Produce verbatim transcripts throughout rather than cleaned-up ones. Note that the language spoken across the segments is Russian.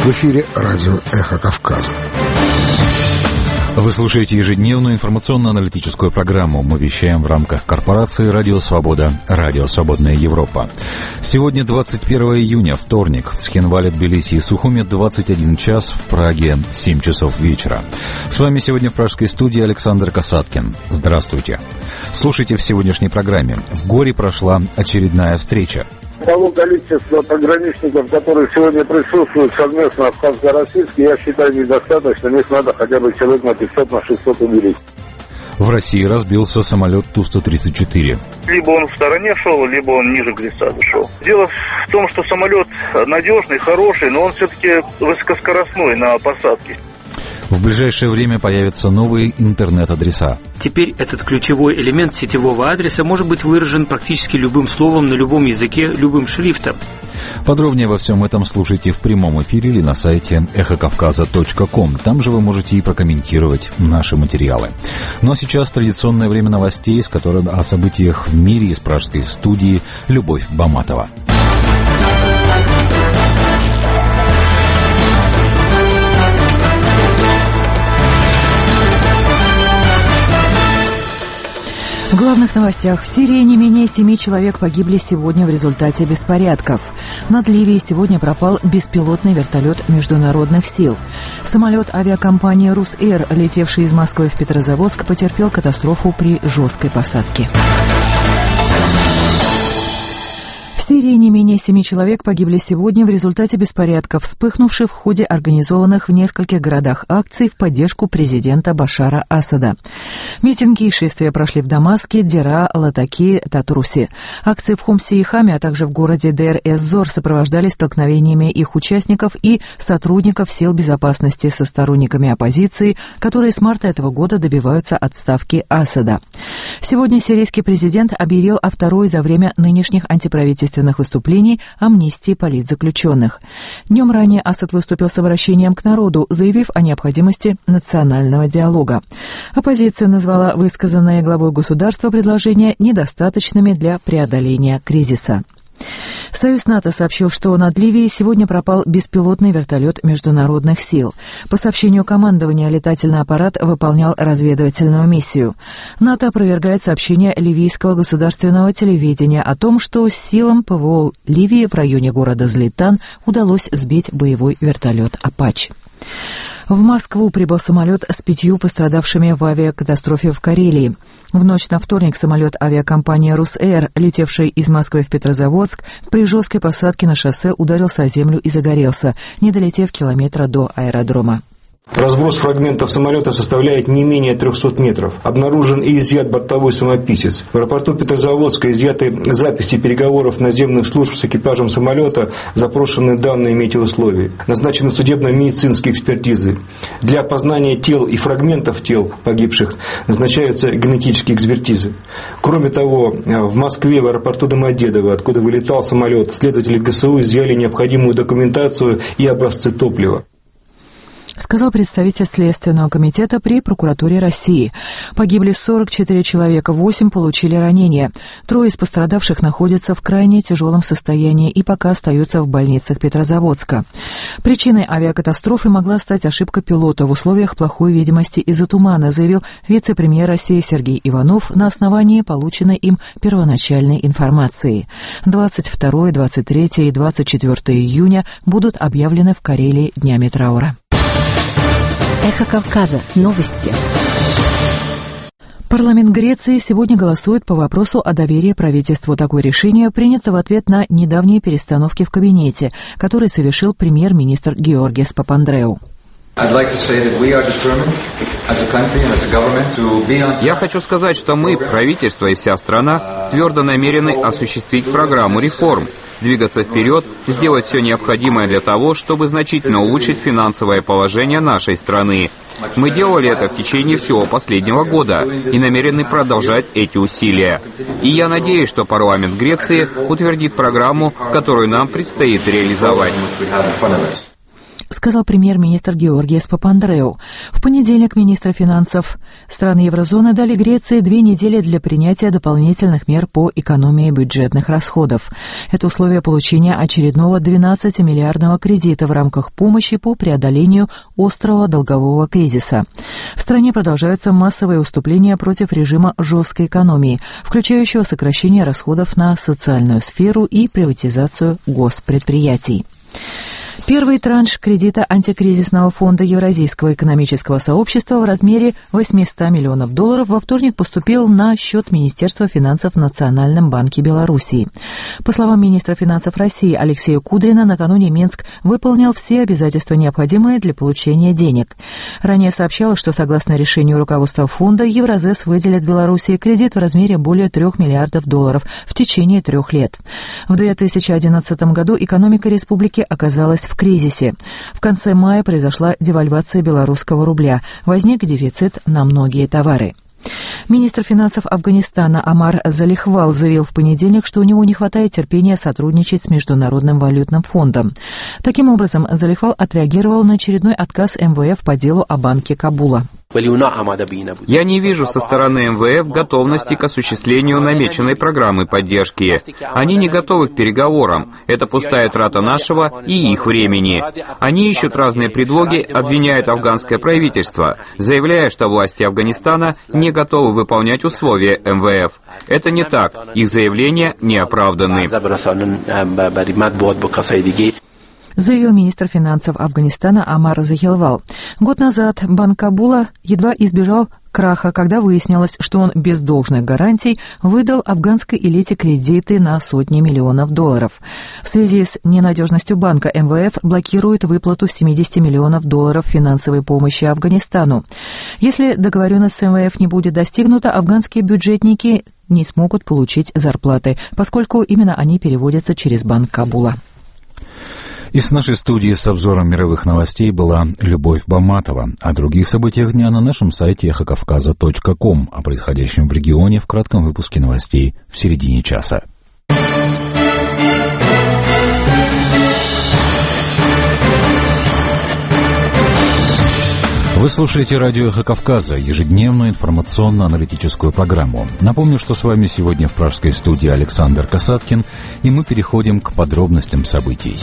В эфире радио «Эхо Кавказа». Вы слушаете ежедневную информационно-аналитическую программу. Мы вещаем в рамках корпорации «Радио Свобода», «Радио Свободная Европа». Сегодня двадцать первого июня, вторник. В Цхинвале, Тбилиси и Сухуме двадцать один час, в Праге семь часов вечера. С вами сегодня в пражской студии Александр Касаткин. Здравствуйте. Слушайте в сегодняшней программе. В Горе прошла очередная встреча. Того количества пограничников, которые сегодня присутствуют совместно абхазско-российски, я считаю, недостаточно. Их надо хотя бы человек на пятьсот, на шестьсот увеличить. В России разбился самолет Ту сто тридцать четыре. Либо он в стороне шел, либо он ниже глиссады шел. Дело в том, что самолет надежный, хороший, но он все-таки высокоскоростной на посадке. В ближайшее время появятся новые интернет-адреса. Теперь этот ключевой элемент сетевого адреса может быть выражен практически любым словом, на любом языке, любым шрифтом. Подробнее во всем этом слушайте в прямом эфире или на сайте эхо кавказа точка ком. Там же вы можете и прокомментировать наши материалы. Но сейчас традиционное время новостей, с которым о событиях в мире из пражской студии Любовь Баматова. В главных новостях. В Сирии не менее семи человек погибли сегодня в результате беспорядков. Над Ливией сегодня пропал беспилотный вертолет международных сил. Самолет авиакомпании «Русэйр», летевший из Москвы в Петрозаводск, потерпел катастрофу при жесткой посадке. В Сирии не менее семи человек погибли сегодня в результате беспорядков, вспыхнувших в ходе организованных в нескольких городах акций в поддержку президента Башара Асада. Митинги и шествия прошли в Дамаске, Дера, Латаки, Татруси. Акции в Хомсе и Хаме, а также в городе Дейр-эз-Зор сопровождались столкновениями их участников и сотрудников сил безопасности со сторонниками оппозиции, которые с марта этого года добиваются отставки Асада. Сегодня сирийский президент объявил о второй за время нынешних антиправительственных выступлений амнистии политзаключенных. Днем ранее Асад выступил с обращением к народу, заявив о необходимости национального диалога. Оппозиция назвала высказанные главой государства предложения недостаточными для преодоления кризиса. Союз НАТО сообщил, что над Ливией сегодня пропал беспилотный вертолет международных сил. По сообщению командования, летательный аппарат выполнял разведывательную миссию. НАТО опровергает сообщение ливийского государственного телевидения о том, что силам ПВО Ливии в районе города Злитан удалось сбить боевой вертолет «Апачи». В Москву прибыл самолет с пятью пострадавшими в авиакатастрофе в Карелии. В ночь на вторник самолет авиакомпании «Русэйр», летевший из Москвы в Петрозаводск, при жесткой посадке на шоссе ударился о землю и загорелся, не долетев километра до аэродрома. Разброс фрагментов самолета составляет не менее трехсот метров. Обнаружен и изъят бортовой самописец. В аэропорту Петрозаводска изъяты записи переговоров наземных служб с экипажем самолета, запрошены данные метеоусловий. Назначены судебно-медицинские экспертизы. Для опознания тел и фрагментов тел погибших назначаются генетические экспертизы. Кроме того, в Москве, в аэропорту Домодедово, откуда вылетал самолет, следователи ГСУ изъяли необходимую документацию и образцы топлива, сказал представитель Следственного комитета при прокуратуре России. Погибли сорок четыре человека, восемь получили ранения. Трое из пострадавших находятся в крайне тяжелом состоянии и пока остаются в больницах Петрозаводска. Причиной авиакатастрофы могла стать ошибка пилота в условиях плохой видимости из-за тумана, заявил вице-премьер России Сергей Иванов на основании полученной им первоначальной информации. двадцать второго, двадцать третьего и двадцать четвёртого июня будут объявлены в Карелии днями траура. Эхо Кавказа. Новости. Парламент Греции сегодня голосует по вопросу о доверии правительству. Такое решение принято в ответ на недавние перестановки в кабинете, которые совершил премьер-министр Георгиос Папандреу. Я хочу сказать, что мы, правительство и вся страна, твердо намерены осуществить программу реформ, двигаться вперед, сделать все необходимое для того, чтобы значительно улучшить финансовое положение нашей страны. Мы делали это в течение всего последнего года и намерены продолжать эти усилия. И я надеюсь, что парламент Греции утвердит программу, которую нам предстоит реализовать. сказал премьер-министр Георгиос Папандреу. В понедельник министры финансов стран еврозоны дали Греции две недели для принятия дополнительных мер по экономии бюджетных расходов. Это условие получения очередного двенадцатимиллиардного кредита в рамках помощи по преодолению острого долгового кризиса. В стране продолжаются массовые уступления против режима жесткой экономии, включающего сокращение расходов на социальную сферу и приватизацию госпредприятий. Первый транш кредита антикризисного фонда Евразийского экономического сообщества в размере восемьсот миллионов долларов во вторник поступил на счет Министерства финансов в Национальном банке Белоруссии. По словам министра финансов России Алексея Кудрина, накануне Минск выполнил все обязательства, необходимые для получения денег. Ранее сообщалось, что согласно решению руководства фонда, Евразес выделит Белоруссии кредит в размере более трех миллиардов долларов в течение трех лет. В две тысячи одиннадцатом году экономика республики оказалась в кризисе. В конце мая произошла девальвация белорусского рубля. Возник дефицит на многие товары. Министр финансов Афганистана Амар Залихвал заявил в понедельник, что у него не хватает терпения сотрудничать с Международным валютным фондом. Таким образом, Залихвал отреагировал на очередной отказ эм вэ эф по делу о банке Кабула. Я не вижу со стороны эм вэ эф готовности к осуществлению намеченной программы поддержки. Они не готовы к переговорам. Это пустая трата нашего и их времени. Они ищут разные предлоги, обвиняют афганское правительство, заявляя, что власти Афганистана не готовы выполнять условия эм вэ эф. Это не так. Их заявления не оправданы. Заявил министр финансов Афганистана Амар Захилвал. Год назад банк Кабула едва избежал краха, когда выяснилось, что он без должных гарантий выдал афганской элите кредиты на сотни миллионов долларов. В связи с ненадежностью банка эм вэ эф блокирует выплату семьдесят миллионов долларов финансовой помощи Афганистану. Если договоренность с эм вэ эф не будет достигнута, афганские бюджетники не смогут получить зарплаты, поскольку именно они переводятся через банк Кабула. Из нашей студии с обзором мировых новостей была Любовь Баматова. О других событиях дня на нашем сайте эхо кавказа точка ком, о происходящем в регионе в кратком выпуске новостей в середине часа. Вы слушаете радио «Эхо Кавказа», ежедневную информационно-аналитическую программу. Напомню, что с вами сегодня в пражской студии Александр Касаткин, и мы переходим к подробностям событий.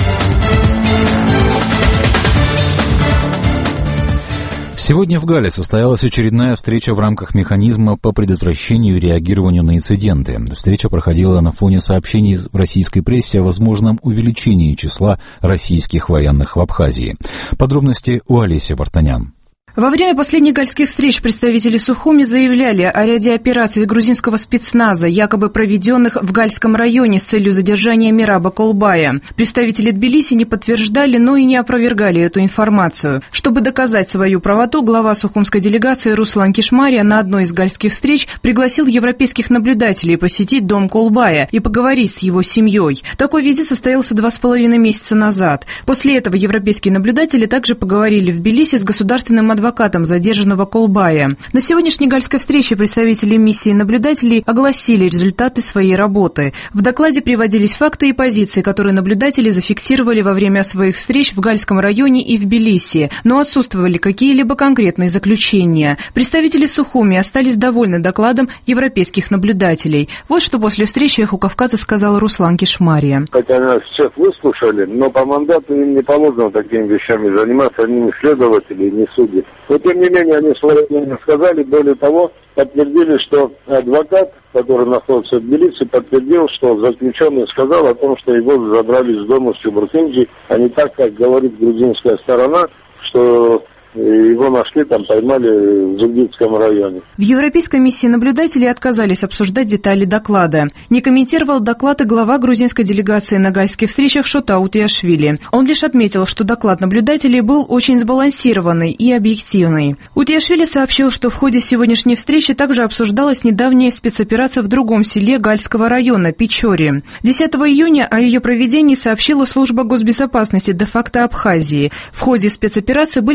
Сегодня в Гале состоялась очередная встреча в рамках механизма по предотвращению и реагированию на инциденты. Встреча проходила на фоне сообщений в российской прессе о возможном увеличении числа российских военных в Абхазии. Подробности у Олеси Вартанян. Во время последних гальских встреч представители Сухуми заявляли о ряде операций грузинского спецназа, якобы проведенных в Гальском районе с целью задержания Мираба Колбая. Представители Тбилиси не подтверждали, но и не опровергали эту информацию. Чтобы доказать свою правоту, глава сухумской делегации Руслан Кишмария на одной из гальских встреч пригласил европейских наблюдателей посетить дом Колбая и поговорить с его семьей. Такой визит состоялся два с половиной месяца назад. После этого европейские наблюдатели также поговорили в Тбилиси с государственным адвокатом адвокатом задержанного Колбая. На сегодняшней гальской встрече представители миссии наблюдателей огласили результаты своей работы. В докладе приводились факты и позиции, которые наблюдатели зафиксировали во время своих встреч в Гальском районе и в Тбилиси, но отсутствовали какие-либо конкретные заключения. Представители Сухуми остались довольны докладом европейских наблюдателей. Вот что после встречи «Эхо Кавказа» сказал Руслан Кишмария. Хотя нас сейчас выслушали, но по мандату им не положено такими вещами заниматься, они не следователи, не судьи. Но, тем не менее, они свое мнение сказали. Более того, подтвердили, что адвокат, который находится в Тбилиси, подтвердил, что заключенный сказал о том, что его забрали из дома в Чебуркинджи, а не так, как говорит грузинская сторона, что его нашли, там поймали в Зугдитском районе. В Европейской миссии наблюдателей отказались обсуждать детали доклада. Не комментировал доклад и глава грузинской делегации на гальских встречах Шота Утиашвили. Он лишь отметил, что доклад наблюдателей был очень сбалансированный и объективный. Утиашвили сообщил, что в ходе сегодняшней встречи также обсуждалась недавняя спецоперация в другом селе Гальского района, Печоре. десятого июня о ее проведении сообщила служба госбезопасности де-факто Абхазии. В ходе спецоперации были задержаны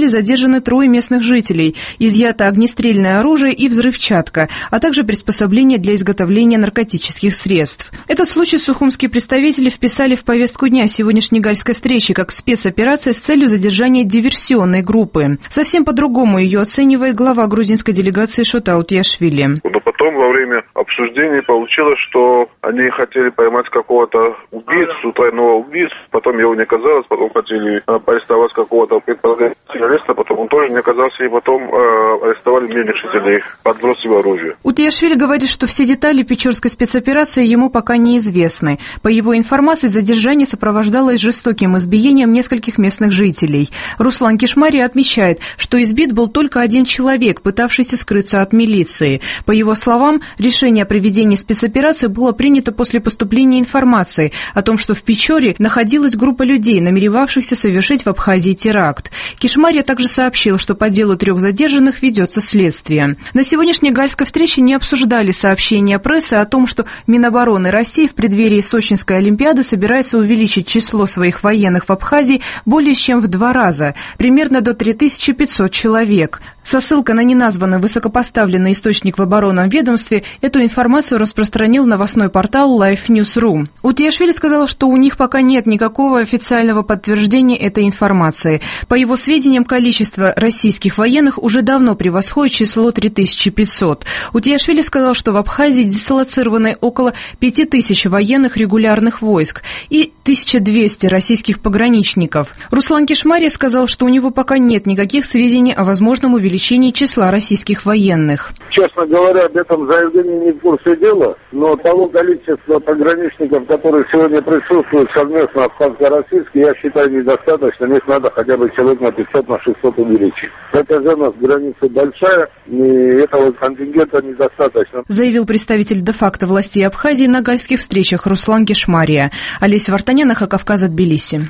задержаны трое местных жителей, изъято огнестрельное оружие и взрывчатка, а также приспособления для изготовления наркотических средств. Этот случай сухумские представители вписали в повестку дня сегодняшней гальской встречи как спецоперация с целью задержания диверсионной группы. Совсем по-другому ее оценивает глава грузинской делегации Шота Утияшвили. Но потом во время обсуждения получилось, что они хотели поймать какого-то убийцу, двойного убийцу, потом его не оказалось, потом хотели арестовать какого-то предполагаемого террориста, потом он тоже не оказался, и потом э, арестовали мирных жителей, подбросив оружие. Утияшвили говорит, что все детали печорской спецоперации ему пока неизвестны. По его информации, задержание сопровождалось жестоким избиением нескольких местных жителей. Руслан Кишмари отмечает, что избит был только один человек, пытавшийся скрыться от милиции. По его словам, решение о проведении спецоперации было принято после поступления информации о том, что в Печоре находилась группа людей, намеревавшихся совершить в Абхазии теракт. Кишмари также сообщил, что по делу трех задержанных ведется следствие. На сегодняшней гальской встрече не обсуждали сообщения прессы о том, что Минобороны России в преддверии Сочинской Олимпиады собирается увеличить число своих военных в Абхазии более чем в два раза, примерно до три тысячи пятьсот человек. Со ссылкой на неназванный высокопоставленный источник в оборонном ведомстве эту информацию распространил новостной портал Life News точка ру. Утияшвили сказал, что у них пока нет никакого официального подтверждения этой информации. По его сведениям, количество российских военных уже давно превосходит число три тысячи пятьсот. Утияшвили сказал, что в Абхазии дислоцированы около пяти тысяч военных регулярных войск и тысяча двести российских пограничников. Руслан Кишмари сказал, что у него пока нет никаких сведений о возможном увеличении числа российских военных. Честно говоря, об этом заявлении не в курсе дела, но того количества пограничников, которые сегодня присутствуют совместно абхазско-российски, я считаю недостаточно. Их надо хотя бы человек на пятьсот, на шестьсот увеличить. Протяженность границы большая, и этого контингента недостаточно. Заявил представитель де-факто властей Абхазии на гальских встречах Руслан Кишмария. Олеся Вартанян, Эхо Кавказа, Тбилиси.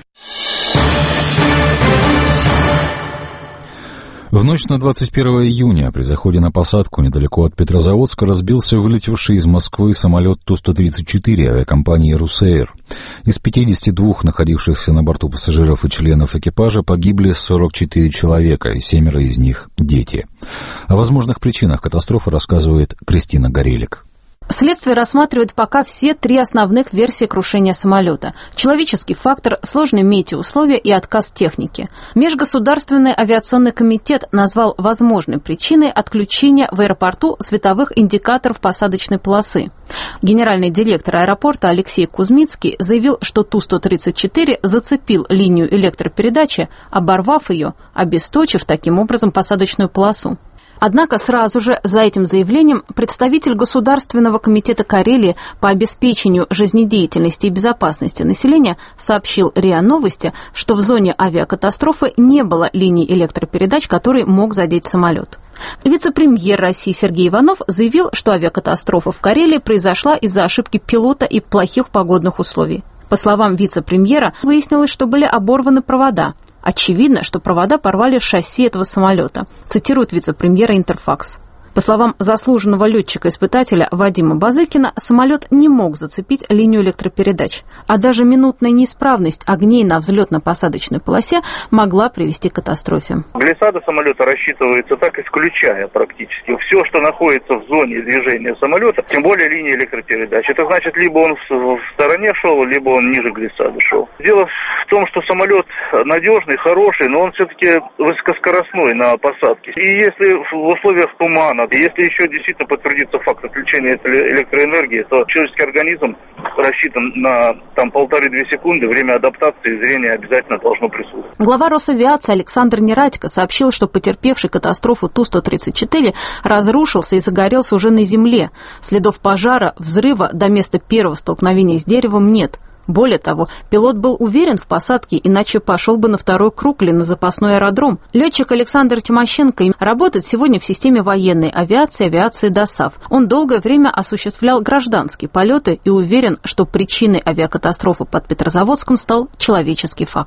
В ночь на двадцать первое июня при заходе на посадку недалеко от Петрозаводска разбился вылетевший из Москвы самолет Ту сто тридцать четыре авиакомпании «Русэйр». Из пятидесяти двух находившихся на борту пассажиров и членов экипажа погибли сорок четыре человека, и семеро из них – дети. О возможных причинах катастрофы рассказывает Кристина Горелик. Следствие рассматривает пока все три основных версии крушения самолета. Человеческий фактор, сложные метеоусловия и отказ техники. Межгосударственный авиационный комитет назвал возможной причиной отключения в аэропорту световых индикаторов посадочной полосы. Генеральный директор аэропорта Алексей Кузьмицкий заявил, что Ту сто тридцать четыре зацепил линию электропередачи, оборвав ее, обесточив таким образом посадочную полосу. Однако сразу же за этим заявлением представитель Государственного комитета Карелии по обеспечению жизнедеятельности и безопасности населения сообщил РИА Новости, что в зоне авиакатастрофы не было линий электропередач, которые мог задеть самолет. Вице-премьер России Сергей Иванов заявил, что авиакатастрофа в Карелии произошла из-за ошибки пилота и плохих погодных условий. По словам вице-премьера, выяснилось, что были оборваны провода. Очевидно, что провода порвали шасси этого самолета, цитирует вице-премьера Интерфакс. По словам заслуженного летчика-испытателя Вадима Базыкина, самолет не мог зацепить линию электропередач, а даже минутная неисправность огней на взлетно-посадочной полосе могла привести к катастрофе. Глиссада самолета рассчитывается так, исключая практически все, что находится в зоне движения самолета, тем более линии электропередач. Это значит, либо он в стороне шел, либо он ниже глиссады шел. Дело в том, что самолет надежный, хороший, но он все-таки высокоскоростной на посадке. И если в условиях тумана, если еще действительно подтвердится факт отключения электроэнергии, то человеческий организм рассчитан на там полторы-две секунды, время адаптации, зрение обязательно должно присутствовать. Глава Росавиации Александр Нерадько сообщил, что потерпевший катастрофу Ту сто тридцать четыре разрушился и загорелся уже на земле. Следов пожара, взрыва до места первого столкновения с деревом нет. Более того, пилот был уверен в посадке, иначе пошел бы на второй круг или на запасной аэродром. Летчик Александр Тимощенко работает сегодня в системе военной авиации, авиации ДОСААФ. Он долгое время осуществлял гражданские полеты и уверен, что причиной авиакатастрофы под Петрозаводском стал человеческий фактор.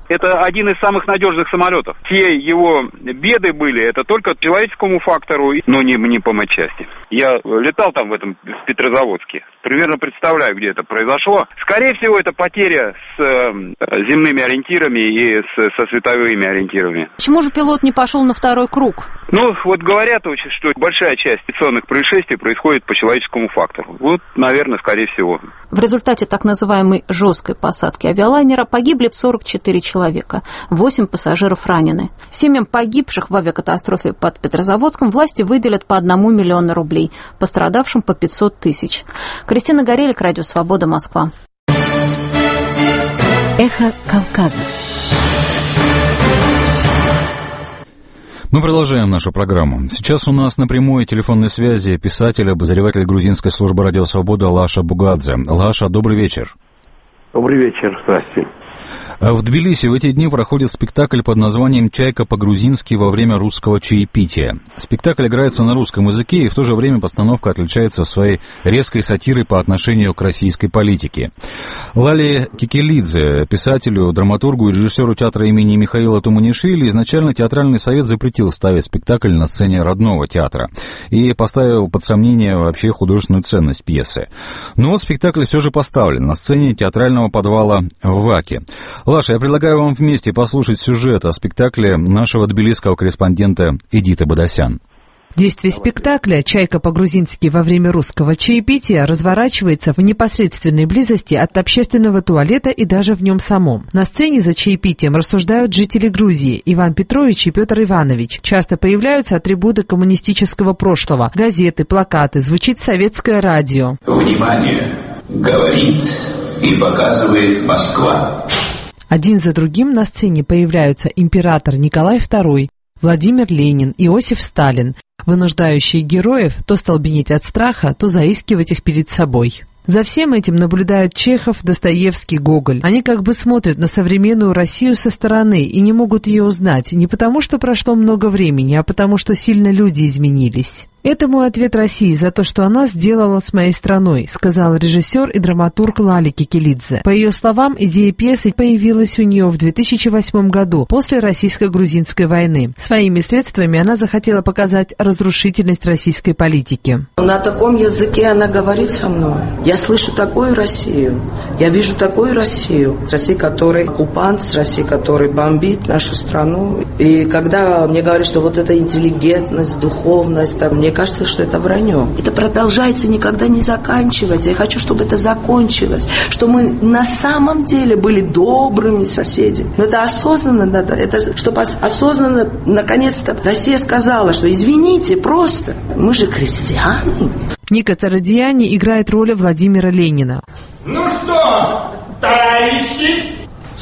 это один из самых надежных самолетов. Все его беды были, это только человеческому фактору, но не, не по матчасти. Я летал там в этом в Петрозаводске. Примерно представляю, где это произошло. Скорее всего, это потеря с э, земными ориентирами и с, со световыми ориентирами. Почему же пилот не пошел на второй круг? Ну, вот говорят, что большая часть авиационных происшествий происходит по человеческому фактору. Вот, наверное, скорее всего. В результате так называемой жесткой посадки авиалайнера погибли сорок четыре человека. восемь пассажиров ранены. Семьям погибших в авиакатастрофе под Петрозаводском власти выделят по одному миллиону рублей, пострадавшим по пятьсот тысяч. Кристина Горелик, Радио Свобода, Москва. Эхо Кавказа. Мы продолжаем нашу программу. Сейчас у нас на прямой телефонной связи писатель, обозреватель грузинской службы «Радио Свобода» Лаша Бугадзе. Лаша, добрый вечер. Добрый вечер, здравствуйте. В Тбилиси в эти дни проходит спектакль под названием «Чайка по-грузински во время русского чаепития». Спектакль играется на русском языке, и в то же время постановка отличается своей резкой сатирой по отношению к российской политике. Лали Кикелидзе, писателю, драматургу и режиссеру театра имени Михаила Туманишвили, изначально театральный совет запретил ставить спектакль на сцене родного театра и поставил под сомнение вообще художественную ценность пьесы. Но вот спектакль все же поставлен на сцене театрального подвала в Ваке. Лаша, я предлагаю вам вместе послушать сюжет о спектакле нашего тбилисского корреспондента Эдиты Бадасян. Действие спектакля «Чайка по-грузински во время русского чаепития» разворачивается в непосредственной близости от общественного туалета и даже в нем самом. На сцене за чаепитием рассуждают жители Грузии Иван Петрович и Петр Иванович. Часто появляются атрибуты коммунистического прошлого, газеты, плакаты, звучит советское радио. Внимание! Говорит и показывает Москва. Один за другим на сцене появляются император Николай второй, Владимир Ленин, Иосиф Сталин, вынуждающие героев то столбенеть от страха, то заискивать их перед собой. За всем этим наблюдают Чехов, Достоевский, Гоголь. Они как бы смотрят на современную Россию со стороны и не могут ее узнать, не потому что прошло много времени, а потому что сильно люди изменились. «Это мой ответ России за то, что она сделала с моей страной», сказал режиссер и драматург Лали Кикелидзе. По ее словам, идея пьесы появилась у нее в две тысячи восьмом году, после российско-грузинской войны. Своими средствами она захотела показать разрушительность российской политики. На таком языке она говорит со мной. Я слышу такую Россию, я вижу такую Россию. Россия, которая оккупант, Россия, которая бомбит нашу страну. И когда мне говорят, что вот эта интеллигентность, духовность, там, мне Мне кажется, что это вранье. Это продолжается, никогда не заканчивается. Я хочу, чтобы это закончилось. Что мы на самом деле были добрыми соседями. Но это осознанно надо. Это чтобы осознанно, наконец-то, Россия сказала, что извините, просто. Мы же крестьяне. Ника Царадиани играет роль Владимира Ленина. Ну что, товарищи,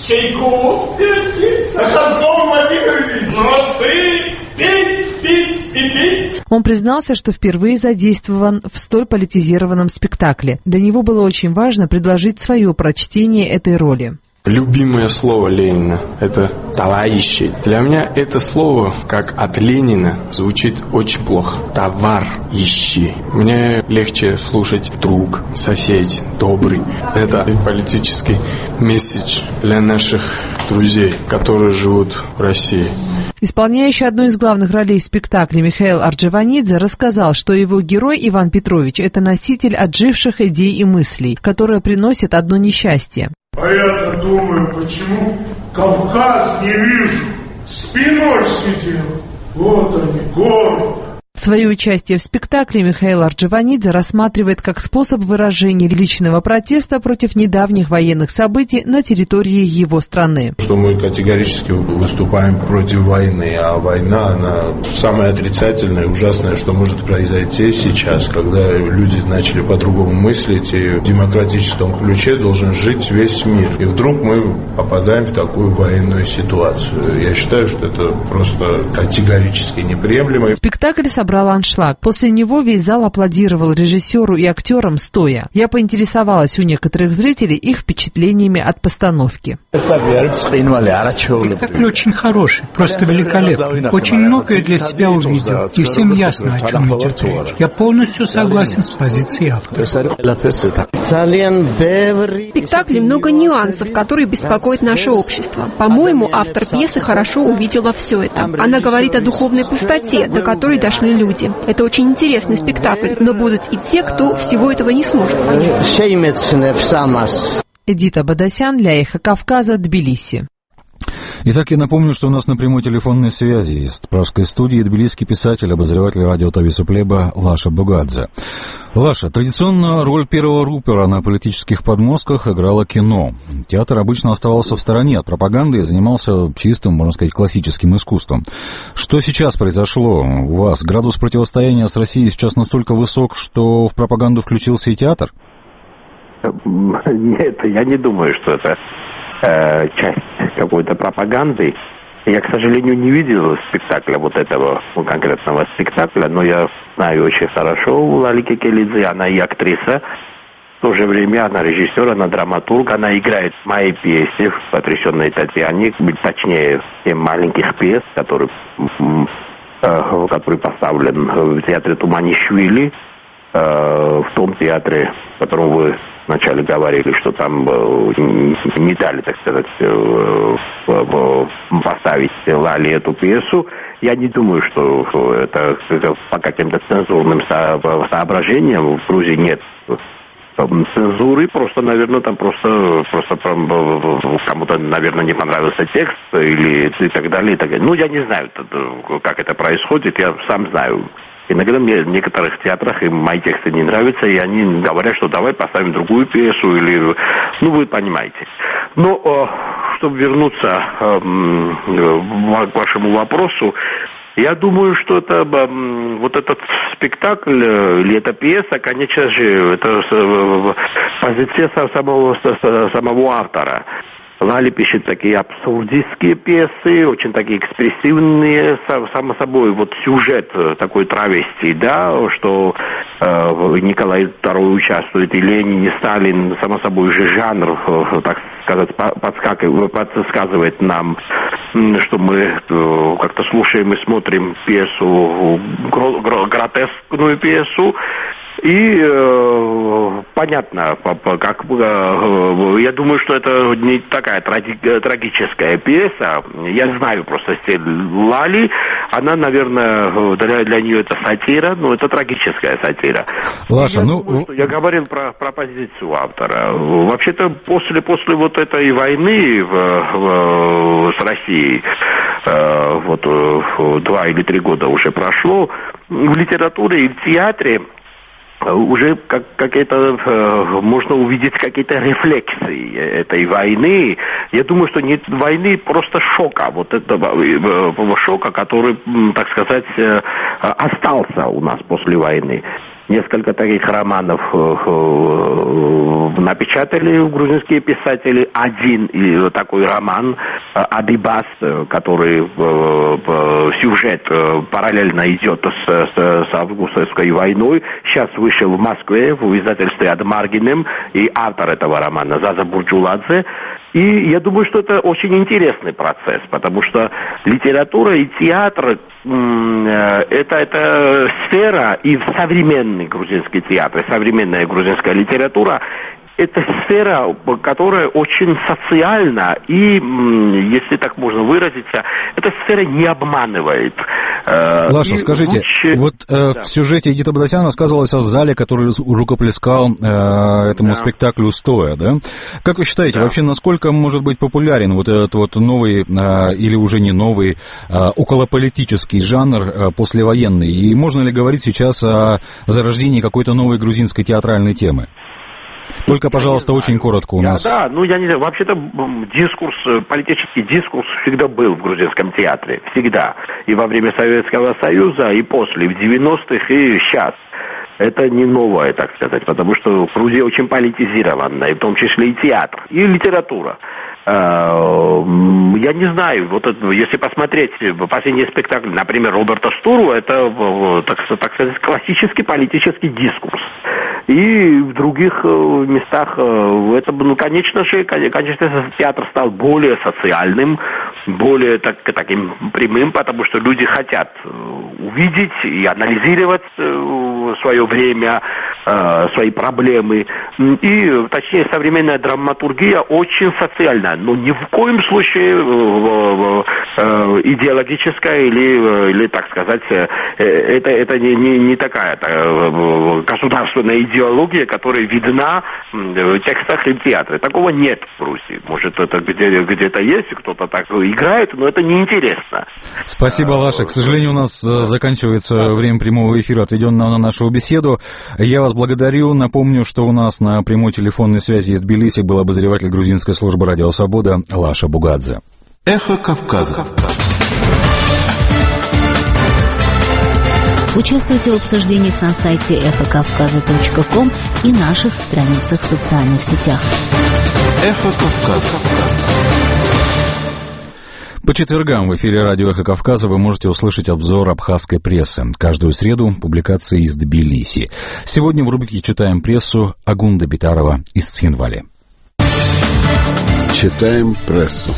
чайку пейте. Антон Владимирович, молодцы. Пить, пить и пить. Он признался, что впервые задействован в столь политизированном спектакле. Для него было очень важно предложить свое прочтение этой роли. Любимое слово Ленина – это «товарищи». Для меня это слово, как от Ленина, звучит очень плохо. «Товар-ищи». Мне легче слушать «друг», «сосед», «добрый». Это политический месседж для наших друзей, которые живут в России. Исполняющий одну из главных ролей в спектакле Михаил Арджаванидзе рассказал, что его герой Иван Петрович – это носитель отживших идей и мыслей, которые приносят одно несчастье. А я-то думаю, почему Кавказ не вижу, спиной сидел. Вот они, горы. Свое участие в спектакле Михаил Арджаванидзе рассматривает как способ выражения личного протеста против недавних военных событий на территории его страны. Что мы категорически выступаем против войны, а война, она самое отрицательное, ужасное, что может произойти сейчас, когда люди начали по-другому мыслить, и в демократическом ключе должен жить весь мир. И вдруг мы попадаем в такую военную ситуацию. Я считаю, что это просто категорически неприемлемо. Спектакль собрал собрал аншлаг. После него весь зал аплодировал режиссеру и актерам стоя. Я поинтересовалась у некоторых зрителей их впечатлениями от постановки. Спектакль очень хороший, просто великолепный. Очень многое для себя увидел, и всем ясно, о чем идет речь. Я полностью согласен с позицией автора. В спектакле много нюансов, которые беспокоят наше общество. По-моему, автор пьесы хорошо увидела все это. Она говорит о духовной пустоте, до которой дошли люди. Это очень интересный спектакль, но будут и те, кто всего этого не сможет понять. Эдита Бадасян для «Эхо Кавказа», Тбилиси. Итак, я напомню, что у нас на прямой телефонной связи из Пражской студии тбилисский писатель, обозреватель радио Тависа Плеба Лаша Бугадзе. Лаша, традиционно роль первого рупора на политических подмостках играло кино. Театр обычно оставался в стороне от пропаганды и занимался чистым, можно сказать, классическим искусством. Что сейчас произошло у вас? Градус противостояния с Россией сейчас настолько высок, что в пропаганду включился и театр? Нет, я не думаю, что это э, часть какой-то пропаганды. Я, к сожалению, не видел спектакля, вот этого конкретного спектакля, но я знаю очень хорошо Лали Кекелидзе, она и актриса. В то же время она режиссер, она драматург, она играет в моей пьесе в «Потрясенной Татьяне», точнее, семь маленьких пьес, который, который поставлен в театре Туманишвили, в том театре, в котором вы вначале говорили, что там не дали, так сказать, поставить Лали эту пьесу. Я не думаю, что это по каким-то цензурным соображениям в Грузии нет цензуры, просто, наверное, там просто, просто кому-то, наверное, не понравился текст или и так далее, и так далее. Ну, я не знаю, как это происходит, я сам знаю. Иногда мне в некоторых театрах им мои тексты не нравятся, и они говорят, что давай поставим другую пьесу, или... Ну, вы понимаете. Но, чтобы вернуться к вашему вопросу, я думаю, что это вот этот спектакль или эта пьеса, конечно же, это позиция самого, самого автора. Лали пишет такие абсурдистские пьесы, очень такие экспрессивные, само собой, вот сюжет такой травести, да, что э, Николай второй участвует, и Ленин, и Сталин, само собой же жанр, так сказать, подсказывает нам, что мы как-то слушаем и смотрим пьесу, гротескную пьесу. И э, понятно, как, э, я думаю, что это не такая траги, трагическая пьеса. Я знаю просто стиль Лали. Она, наверное, для, для нее это сатира, но это трагическая сатира. Лаша, я ну... думаю, что я говорил про, про позицию автора. Вообще-то после, после вот этой войны в, в, с Россией, э, вот э, два или три года уже прошло, в литературе и в театре уже как, какие-то, э, можно увидеть какие-то рефлексы этой войны. Я думаю, что нет войны, просто шока. Вот этого э, шока, который, так сказать, э, остался у нас после войны. Несколько таких романов э, э, напечатали грузинские писатели. Один э, такой роман э, «Адибас», э, который э, э, сюжет э, параллельно идет с, с, с августовской войной. Сейчас вышел в Москве в издательстве «Адмаргинем», и автор этого романа Заза Бурджуладзе. И я думаю, что это очень интересный процесс, потому что литература и театр это, это сфера, и современный грузинский театр, современная грузинская литература, это сфера, которая очень социальна, и, если так можно выразиться, эта сфера не обманывает. Лаша, и скажите, лучше... вот э, да. в сюжете Эдита Бадасян рассказывалось о зале, который рукоплескал э, этому да. спектаклю стоя, да? Как вы считаете, да. вообще насколько может быть популярен вот этот вот новый, э, или уже не новый, э, околополитический жанр э, послевоенный? И можно ли говорить сейчас о зарождении какой-то новой грузинской театральной темы? Только, пожалуйста, очень коротко у нас. Я, да, ну я не знаю, вообще-то дискурс, политический дискурс всегда был в грузинском театре, всегда. И во время Советского Союза, и после, в девяностых, и сейчас. Это не новое, так сказать, потому что Грузия очень политизированная, в том числе и театр, и литература. Я не знаю, вот это, если посмотреть последний спектакль, например, Роберта Штуру, это, так, так сказать, классический политический дискурс. И в других местах это, ну, конечно же, конечно, театр стал более социальным, более так, таким прямым, потому что люди хотят увидеть и анализировать свое время, свои проблемы. И, точнее, современная драматургия очень социальная, но ни в коем случае идеологическая или, или так сказать, это, это не, не, не такая государственная идеология, которая видна в текстах и в театре. Такого нет в Грузии. Может, это где, где-то есть, кто-то так играет, но это неинтересно. Спасибо, Лаша. К сожалению, у нас заканчивается время прямого эфира, отведенного на нашу беседу. Я вас благодарю. Напомню, что у нас на прямой телефонной связи из Тбилиси был обозреватель грузинской службы «Радио Свобода» Лаша Бугадзе. Эхо Кавказа. Участвуйте в обсуждениях на сайте эхо кавказа точка ком и наших страницах в социальных сетях. Эхо Кавказа. По четвергам в эфире радио «Эхо Кавказа» вы можете услышать обзор абхазской прессы. Каждую среду публикации из Тбилиси. Сегодня в рубрике «Читаем прессу» Агунда Битарова из Цхинвали. Читаем прессу.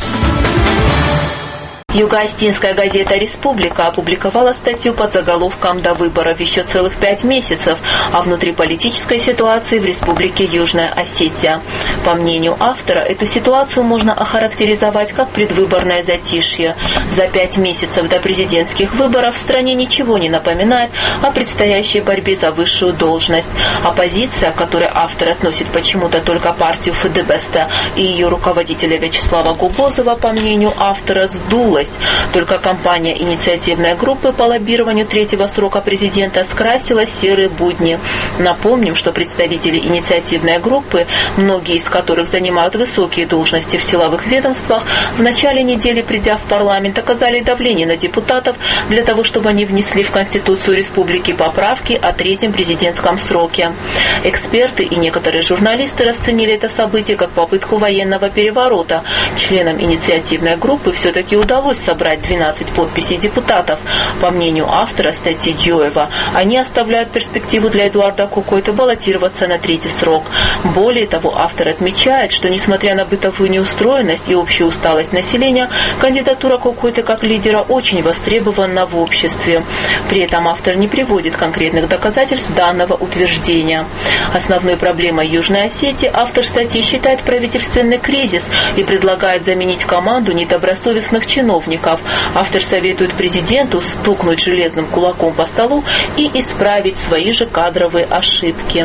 Юго-Остинская газета «Республика» опубликовала статью под заголовком «До выборов еще целых пять месяцев» о внутриполитической ситуации в Республике Южная Осетия. По мнению автора, эту ситуацию можно охарактеризовать как предвыборное затишье. За пять месяцев до президентских выборов в стране ничего не напоминает о предстоящей борьбе за высшую должность. Оппозиция, к которой автор относит почему-то только партию ФДБСТа и ее руководителя Вячеслава Губозова, по мнению автора, сдулась. Только кампания инициативной группы по лоббированию третьего срока президента скрасила серые будни. Напомним, что представители инициативной группы, многие из которых занимают высокие должности в силовых ведомствах, в начале недели, придя в парламент, оказали давление на депутатов для того, чтобы они внесли в Конституцию республики поправки о третьем президентском сроке. Эксперты и некоторые журналисты расценили это событие как попытку военного переворота. Членам инициативной группы все-таки удалось собрать двенадцать подписей депутатов. По мнению автора статьи Джоева, они оставляют перспективу для Эдуарда Кукойты баллотироваться на третий срок. Более того, автор отмечает, что несмотря на бытовую неустроенность и общую усталость населения, кандидатура Кукойты как лидера очень востребована в обществе. При этом автор не приводит конкретных доказательств данного утверждения. Основной проблемой Южной Осетии автор статьи считает правительственный кризис и предлагает заменить команду недобросовестных чиновников. Автор советует президенту стукнуть железным кулаком по столу и исправить свои же кадровые ошибки.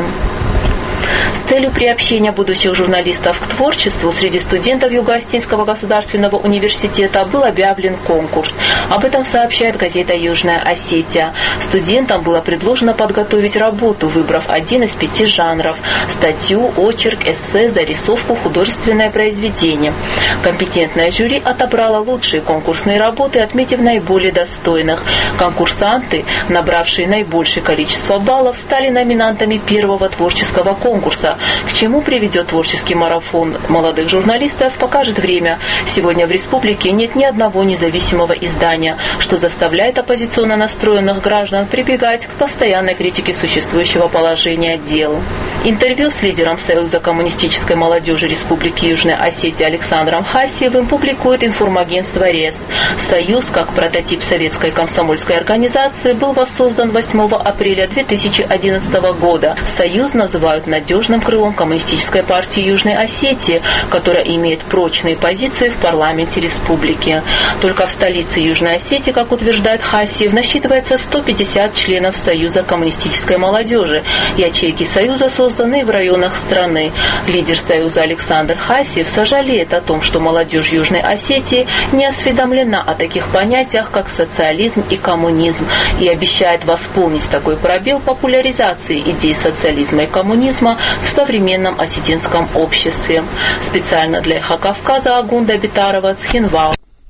С целью приобщения будущих журналистов к творчеству среди студентов Юго-Остинского государственного университета был объявлен конкурс. Об этом сообщает газета «Южная Осетия». Студентам было предложено подготовить работу, выбрав один из пяти жанров – статью, очерк, эссе, зарисовку, художественное произведение. Компетентное жюри отобрало лучшие конкурсные работы, отметив наиболее достойных. Конкурсанты, набравшие наибольшее количество баллов, стали номинантами первого творческого конкурса. К чему приведет творческий марафон молодых журналистов, покажет время. Сегодня в республике нет ни одного независимого издания, что заставляет оппозиционно настроенных граждан прибегать к постоянной критике существующего положения дел. Интервью с лидером Союза коммунистической молодежи Республики Южная Осетия Александром Хасиевым публикует информагентство РЕС. Союз, как прототип советской комсомольской организации, был воссоздан восьмого апреля две тысячи одиннадцатого года. Союз называют надежным крылом Коммунистической партии Южной Осетии, которая имеет прочные позиции в парламенте республики. Только в столице Южной Осетии, как утверждает Хасиев, насчитывается сто пятьдесят членов Союза коммунистической молодежи. Ячейки Союза созданы в районах страны. Лидер Союза Александр Хасиев сожалеет о том, что молодежь Южной Осетии не осведомлена о таких понятиях, как социализм и коммунизм, и обещает восполнить такой пробел популяризацией идей социализма и коммунизма в современном осетинском обществе. Специально для «Эхо Кавказа» Агунда Битарова, Цхинвал.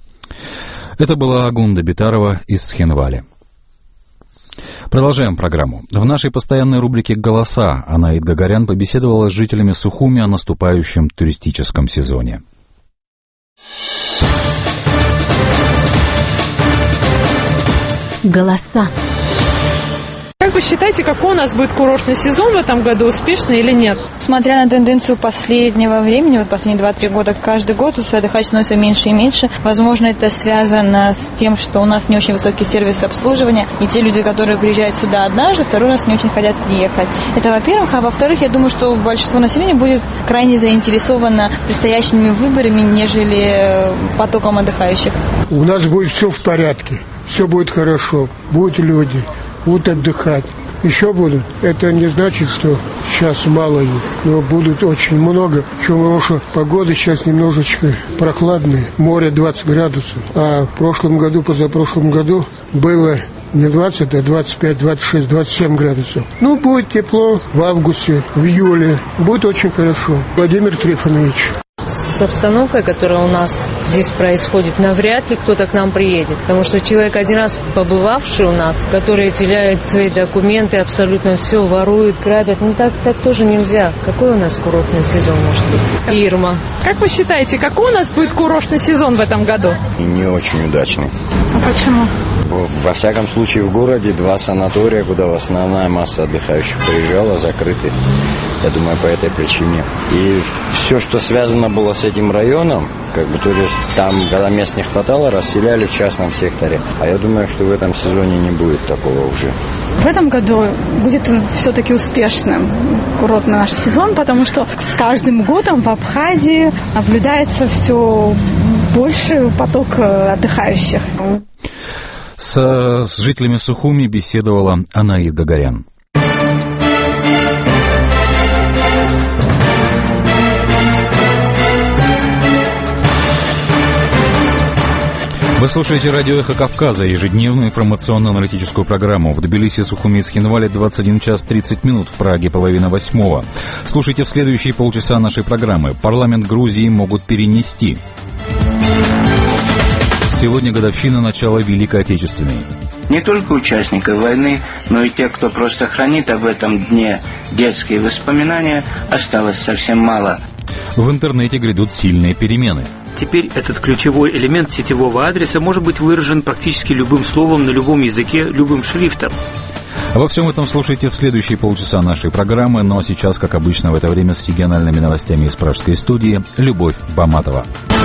Это была Агунда Битарова из Цхинвали. Продолжаем программу. В нашей постоянной рубрике «Голоса» Анаид Гагарян побеседовала с жителями Сухуми о наступающем туристическом сезоне. Голоса. Как вы считаете, какой у нас будет курортный сезон в этом году, успешный или нет? Смотря на тенденцию последнего времени, вот последние два-три года, каждый год отдыхать становится меньше и меньше. Возможно, это связано с тем, что у нас не очень высокий сервис обслуживания, и те люди, которые приезжают сюда однажды, второй раз не очень хотят приехать. Это во-первых. А во-вторых, я думаю, что большинство населения будет крайне заинтересовано предстоящими выборами, нежели потоком отдыхающих. У нас будет все в порядке, все будет хорошо, будут люди, будут отдыхать. Еще будут. Это не значит, что сейчас мало их, но будут очень много. Потому что погода сейчас немножечко прохладная. Море двадцать градусов. А в прошлом году, позапрошлом году было не двадцать, а двадцать пять, двадцать шесть, двадцать семь градусов. Ну, будет тепло в августе, в июле. Будет очень хорошо. Владимир Трифонович. С обстановкой, которая у нас здесь происходит, навряд ли кто-то к нам приедет. Потому что человек, один раз побывавший у нас, который теряет свои документы, абсолютно все ворует, грабят, ну так, так тоже нельзя. Какой у нас курортный сезон может быть? Ирма. Как вы считаете, какой у нас будет курортный сезон в этом году? Не очень удачный. А почему? Во всяком случае, в городе два санатория, куда основная масса отдыхающих приезжала, закрыты. Я думаю, по этой причине. И все, что связано было с этим районом, как бы, то есть там, когда мест не хватало, расселяли в частном секторе. А я думаю, что в этом сезоне не будет такого уже. В этом году будет все-таки успешным курортный наш сезон, потому что с каждым годом в Абхазии наблюдается все больше поток отдыхающих. С, с жителями Сухуми беседовала Анаид Гагарян. Вы слушаете радио «Эхо Кавказа», ежедневную информационно-аналитическую программу. В Тбилиси, Сухуми и Цхинвале двадцать один час тридцать минут, в Праге половина восьмого. Слушайте в следующие полчаса нашей программы. Парламент Грузии могут перенести. Сегодня годовщина начала Великой Отечественной. Не только участников войны, но и тех, кто просто хранит об этом дне детские воспоминания, осталось совсем мало. В интернете грядут сильные перемены. Теперь этот ключевой элемент сетевого адреса может быть выражен практически любым словом на любом языке, любым шрифтом. Во всем этом слушайте в следующие полчаса нашей программы, но сейчас, как обычно, в это время с региональными новостями из пражской студии Любовь Баматова.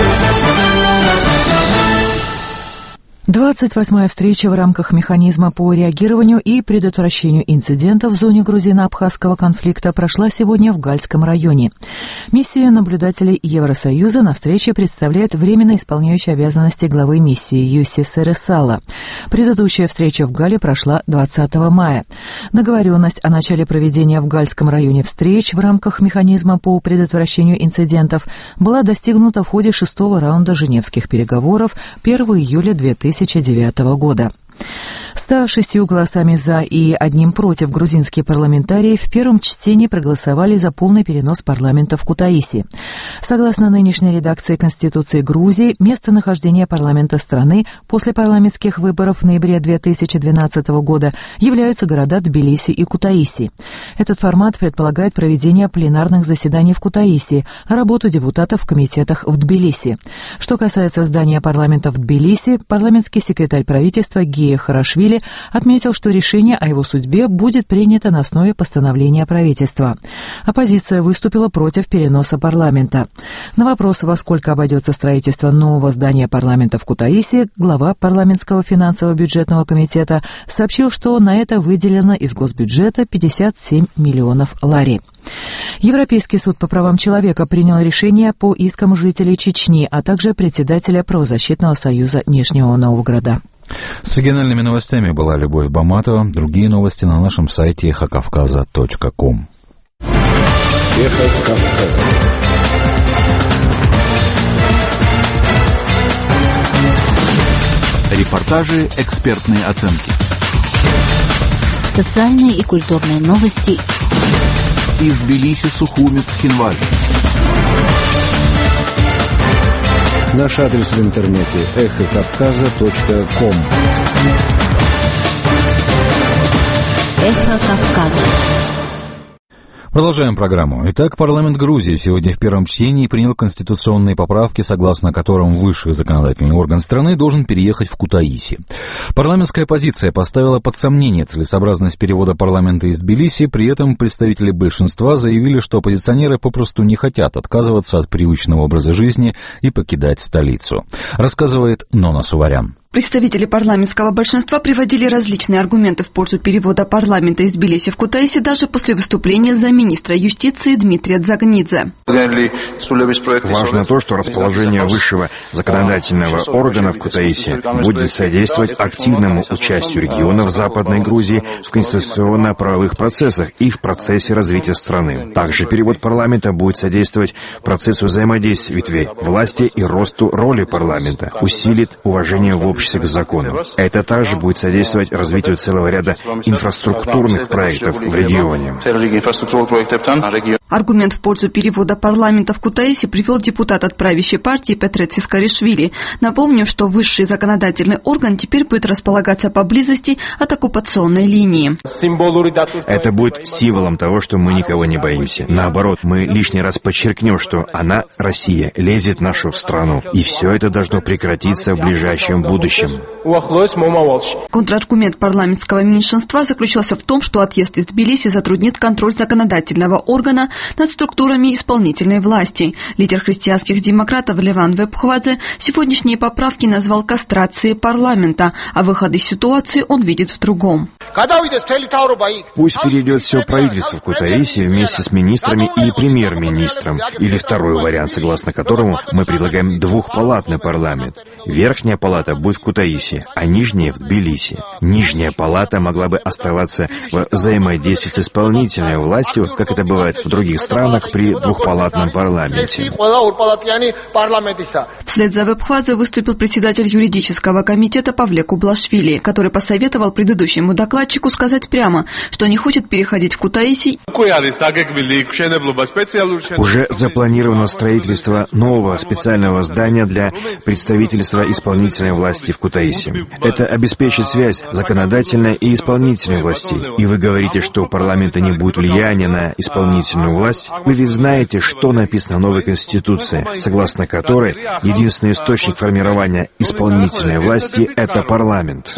двадцать восьмая встреча в рамках механизма по реагированию и предотвращению инцидентов в зоне грузино-абхазского конфликта прошла сегодня в Гальском районе. Миссию наблюдателей Евросоюза на встрече представляет временно исполняющий обязанности главы миссии Юси Сересала. Предыдущая встреча в Гале прошла двадцатого мая. Договоренность о начале проведения в Гальском районе встреч в рамках механизма по предотвращению инцидентов была достигнута в ходе шестого раунда женевских переговоров первого июля две тысячи девятого года. ста шестью голосами «за» и одним «против» грузинские парламентарии в первом чтении проголосовали за полный перенос парламента в Кутаиси. Согласно нынешней редакции Конституции Грузии, местонахождение парламента страны после парламентских выборов в ноябре две тысячи двенадцатого года являются города Тбилиси и Кутаиси. Этот формат предполагает проведение пленарных заседаний в Кутаиси, а работу депутатов в комитетах в Тбилиси. Что касается здания парламента в Тбилиси, парламентский секретарь правительства Гия Харашвили отметил, что решение о его судьбе будет принято на основе постановления правительства. Оппозиция выступила против переноса парламента. На вопрос, во сколько обойдется строительство нового здания парламента в Кутаиси, глава парламентского финансово-бюджетного комитета сообщил, что на это выделено из госбюджета пятьдесят семь миллионов лари. Европейский суд по правам человека принял решение по искам жителей Чечни, а также председателя правозащитного союза Нижнего Новгорода. С региональными новостями была Любовь Баматова. Другие новости на нашем сайте эхо кавказа точка ком. Эхо Кавказа. Репортажи, экспертные оценки. Социальные и культурные новости. Из Тбилиси, Сухуми, Цхинвале. Наш адрес в интернете эхо кавказа точка ком. Эхо Кавказа. Продолжаем программу. Итак, парламент Грузии сегодня в первом чтении принял конституционные поправки, согласно которым высший законодательный орган страны должен переехать в Кутаиси. Парламентская оппозиция поставила под сомнение целесообразность перевода парламента из Тбилиси, при этом представители большинства заявили, что оппозиционеры попросту не хотят отказываться от привычного образа жизни и покидать столицу. Рассказывает Нона Суварян. Представители парламентского большинства приводили различные аргументы в пользу перевода парламента из Тбилиси в Кутаиси даже после выступления замминистра юстиции Дмитрия Дзагнидзе. Важно то, что расположение высшего законодательного органа в Кутаиси будет содействовать активному участию регионов Западной Грузии в конституционно-правовых процессах и в процессе развития страны. Также перевод парламента будет содействовать процессу взаимодействия ветвей власти и росту роли парламента, усилит уважение в обществе к закону. Это также будет содействовать развитию целого ряда инфраструктурных проектов в регионе. Аргумент в пользу перевода парламента в Кутаиси привел депутат от правящей партии Петре Цискаришвили, напомнив, что высший законодательный орган теперь будет располагаться поблизости от оккупационной линии. Это будет символом того, что мы никого не боимся. Наоборот, мы лишний раз подчеркнем, что она, Россия, лезет в нашу страну. И все это должно прекратиться в ближайшем будущем. Контраргумент парламентского меньшинства заключался в том, что отъезд из Тбилиси затруднит контроль законодательного органа над структурами исполнительной власти. Лидер христианских демократов Леван Вебхвадзе сегодняшние поправки назвал кастрацией парламента, а выход из ситуации он видит в другом. Пусть перейдет все правительство в Кутаиси вместе с министрами и премьер-министром. Или второй вариант, согласно которому мы предлагаем двухпалатный парламент. Верхняя палата будет в Кутаиси, а нижняя в Тбилиси. Нижняя палата могла бы оставаться в взаимодействии с исполнительной властью, как это бывает в других странах при двухпалатном парламенте. Вслед за Вебхвадзе выступил председатель юридического комитета Павле Кублашвили, который посоветовал предыдущему докладчику сказать прямо, что не хочет переходить в Кутаиси. Уже запланировано строительство нового специального здания для представительства исполнительной власти в Кутаиси. Это обеспечит связь законодательной и исполнительной властей. И вы говорите, что у парламента не будет влияния на исполнительную власть? Вы ведь знаете, что написано в новой Конституции, согласно которой единственный источник формирования исполнительной власти – это парламент.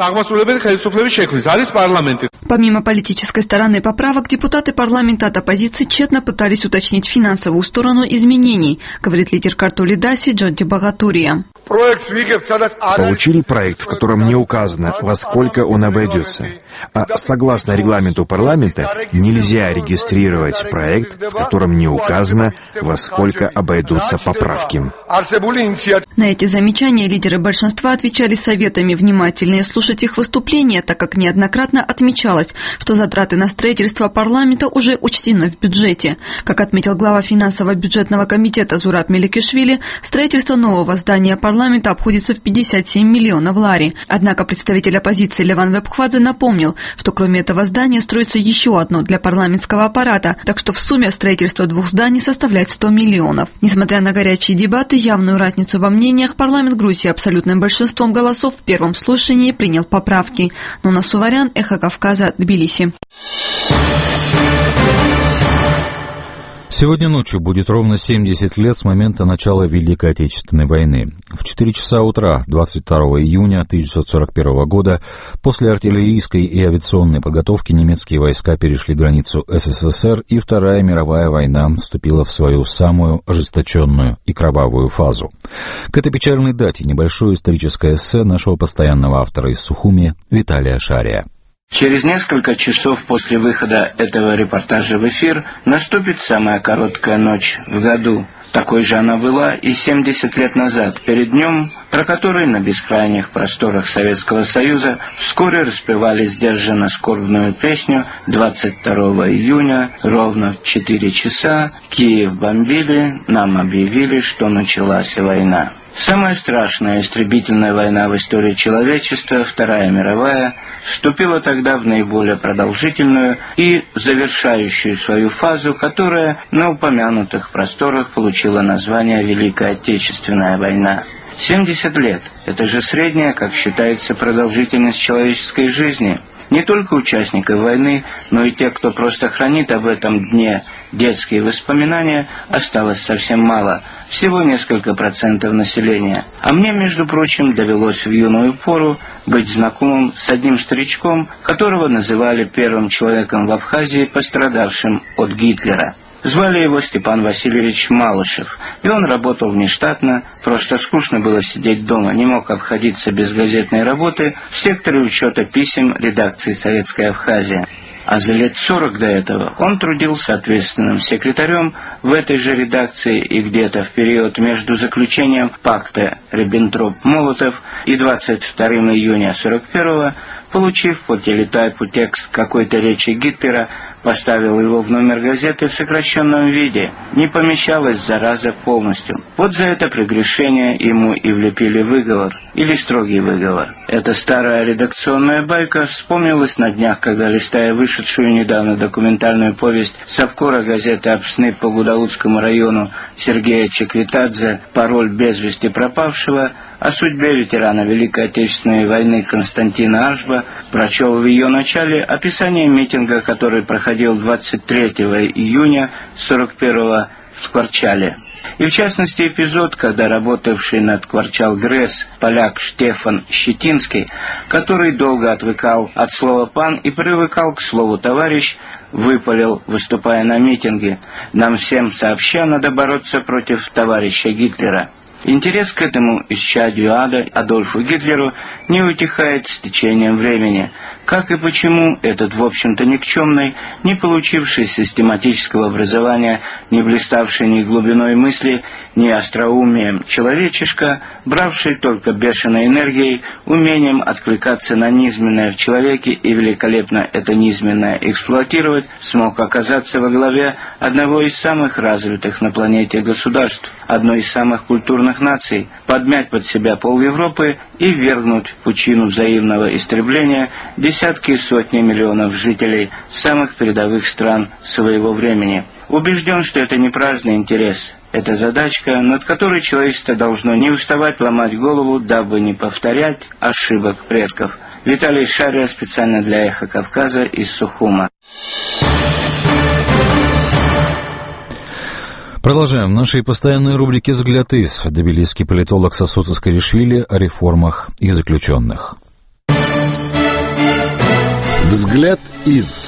Помимо политической стороны поправок, депутаты парламента от оппозиции тщетно пытались уточнить финансовую сторону изменений, говорит лидер Картоли Даси Джонти Багатурия. Получили проект, в котором не указано, во сколько он обойдется. А согласно регламенту парламента, нельзя регистрировать проект, в котором не указано, во сколько обойдутся поправки. На эти замечания лидеры большинства отвечали советами внимательнее слушать их выступления, так как неоднократно отмечалось, что затраты на строительство парламента уже учтены в бюджете. Как отметил глава финансово-бюджетного комитета Зураб Меликишвили, строительство нового здания парламента обходится в пятьдесят семь миллионов лари. Однако представитель оппозиции Леван Вебхвадзе напомнил, что кроме этого здания строится еще одно для парламентского аппарата, так что в сумме строительство двух зданий составляет сто миллионов. Несмотря на горячие дебаты, явную разницу во мнениях, парламент Грузии абсолютным большинством голосов в первом слушании принял поправки. Нона Суварян, Эхо Кавказа, Тбилиси. Сегодня ночью будет ровно семьдесят лет с момента начала Великой Отечественной войны. В четыре часа утра двадцать второго июня тысяча девятьсот сорок первого года после артиллерийской и авиационной подготовки немецкие войска перешли границу СССР, и Вторая мировая война вступила в свою самую ожесточенную и кровавую фазу. К этой печальной дате небольшое историческое эссе нашего постоянного автора из Сухуми Виталия Шария. Через несколько часов после выхода этого репортажа в эфир наступит самая короткая ночь в году. Такой же она была и семьдесят лет назад, перед днем, про который на бескрайних просторах Советского Союза вскоре распевали сдержанно скорбную песню двадцать второго июня, ровно в четыре часа, Киев бомбили, нам объявили, что началась война. Самая страшная истребительная война в истории человечества, Вторая мировая, вступила тогда в наиболее продолжительную и завершающую свою фазу, которая на упомянутых просторах получила название Великая Отечественная война. семьдесят лет – это же средняя, как считается, продолжительность человеческой жизни. Не только участников войны, но и те, кто просто хранит об этом дне детские воспоминания осталось совсем мало, всего несколько процентов населения. А мне, между прочим, довелось в юную пору быть знакомым с одним старичком, которого называли первым человеком в Абхазии, пострадавшим от Гитлера. Звали его Степан Васильевич Малышев, и он работал внештатно, просто скучно было сидеть дома, не мог обходиться без газетной работы в секторе учета писем редакции «Советская Абхазия». А за лет сорок до этого он трудился ответственным секретарем в этой же редакции, и где-то в период между заключением пакта Риббентроп-Молотов и двадцать второго июня сорок первого, получив по телетайпу текст какой-то речи Гитлера, поставил его в номер газеты в сокращенном виде. Не помещалась зараза полностью. Вот за это прегрешение ему и влепили выговор, или строгий выговор. Эта старая редакционная байка вспомнилась на днях, когда, листая вышедшую недавно документальную повесть совкора газеты «Апсны» по Гудаутскому району Сергея Чеквитадзе «Пароль без вести пропавшего», о судьбе ветерана Великой Отечественной войны Константина Ашба, прочел в ее начале описание митинга, который проходил двадцать третьего июня сорок первого в Кварчале. И в частности эпизод, когда работавший над Кварчал ГРЭС поляк Штефан Щетинский, который долго отвыкал от слова «пан» и привыкал к слову «товарищ», выпалил, выступая на митинге: «Нам всем сообща надо бороться против товарища Гитлера». Интерес к этому исчадию ада, Адольфу Гитлеру, не утихает с течением времени. Как и почему этот, в общем-то, никчемный, не получивший систематического образования, не блиставший ни глубиной мысли, ни остроумием человечишка, бравший только бешеной энергией, умением откликаться на низменное в человеке и великолепно это низменное эксплуатировать, смог оказаться во главе одного из самых развитых на планете государств, одной из самых культурных наций, подмять под себя пол Европы и ввергнуть в пучину взаимного истребления десятки и сотни миллионов жителей самых передовых стран своего времени. Убежден, что это не праздный интерес, это задачка, над которой человечество должно не уставать ломать голову, дабы не повторять ошибок предков. Виталий Шария, специально для «Эхо Кавказа» из Сухума. Продолжаем. В нашей постоянной рубрике «Взгляд из» тбилисский политолог Сосуд Искаришвили о реформах и заключенных. «Взгляд из».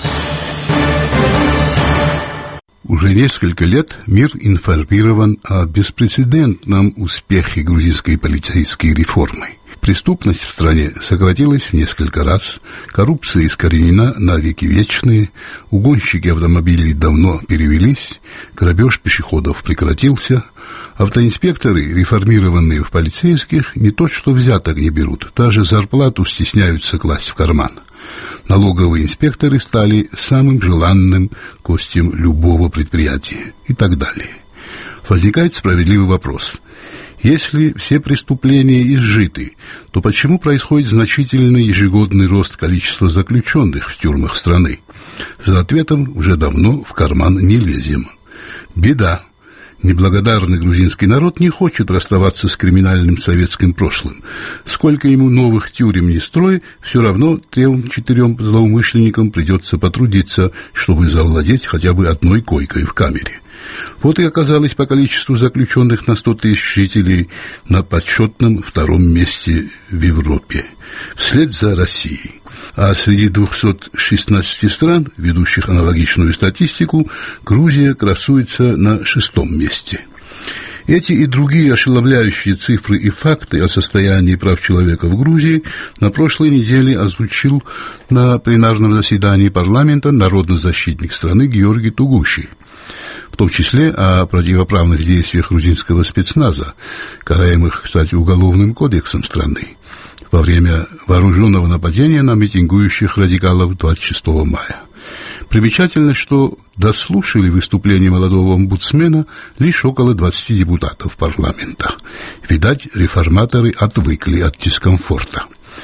Уже несколько лет мир информирован о беспрецедентном успехе грузинской полицейской реформы. Преступность в стране сократилась в несколько раз, коррупция искоренена на веки вечные, угонщики автомобилей давно перевелись, грабеж пешеходов прекратился, автоинспекторы, реформированные в полицейских, не то что взяток не берут, даже зарплату стесняются класть в карман. Налоговые инспекторы стали самым желанным гостем любого предприятия и так далее. Возникает справедливый вопрос. Если все преступления изжиты, то почему происходит значительный ежегодный рост количества заключенных в тюрьмах страны? За ответом уже давно в карман не лезем. Беда. Неблагодарный грузинский народ не хочет расставаться с криминальным советским прошлым. Сколько ему новых тюрем не строй, все равно трем-четырем злоумышленникам придется потрудиться, чтобы завладеть хотя бы одной койкой в камере. Вот и оказалось по количеству заключенных на сто тысяч жителей на почетном втором месте в Европе, вслед за Россией. А среди двухсот шестнадцати стран, ведущих аналогичную статистику, Грузия красуется на шестом месте. Эти и другие ошеломляющие цифры и факты о состоянии прав человека в Грузии на прошлой неделе озвучил на пленарном заседании парламента народный защитник страны Георгий Тугуши, в том числе о противоправных действиях грузинского спецназа, караемых, кстати, Уголовным кодексом страны, во время вооруженного нападения на митингующих радикалов двадцать шестого мая. Примечательно, что дослушали выступление молодого омбудсмена лишь около двадцати депутатов парламента. Видать, реформаторы отвыкли от дискомфорта.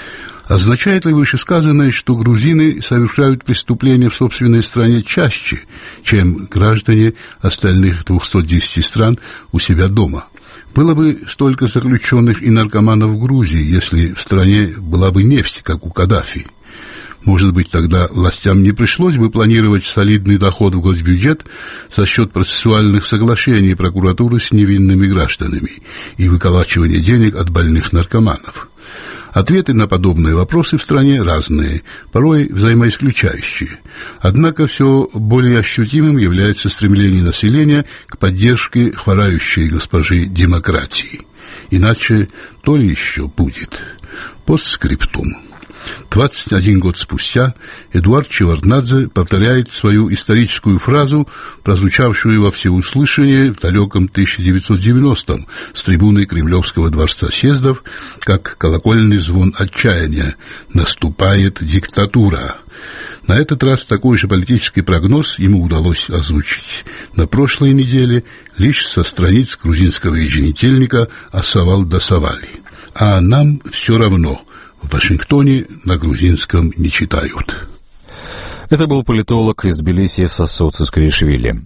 Означает ли вышесказанное, что грузины совершают преступления в собственной стране чаще, чем граждане остальных двухсот десяти стран у себя дома? Было бы столько заключенных и наркоманов в Грузии, если в стране была бы нефть, как у Каддафи. Может быть, тогда властям не пришлось бы планировать солидный доход в госбюджет за счет процессуальных соглашений прокуратуры с невинными гражданами и выколачивания денег от больных наркоманов. Ответы на подобные вопросы в стране разные, порой взаимоисключающие. Однако все более ощутимым является стремление населения к поддержке хворающей госпожи демократии. Иначе то ли еще будет. Постскриптум. двадцать один год спустя Эдуард Шеварднадзе повторяет свою историческую фразу, прозвучавшую во всеуслышание в далеком тысяча девятьсот девяностом с трибуны Кремлевского дворца съездов, как колокольный звон отчаяния: «Наступает диктатура». На этот раз такой же политический прогноз ему удалось озвучить на прошлой неделе лишь со страниц грузинского еженедельника «Асавал Дасавали». А нам все равно. В Вашингтоне на грузинском не читают. Это был политолог из Тбилиси Сасо Цискоришвили.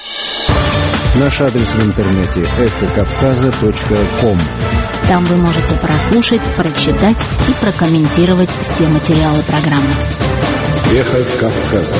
Наш адрес в интернете эхо кавказа точка ком. Там вы можете прослушать, прочитать и прокомментировать все материалы программы. Эхо Кавказа.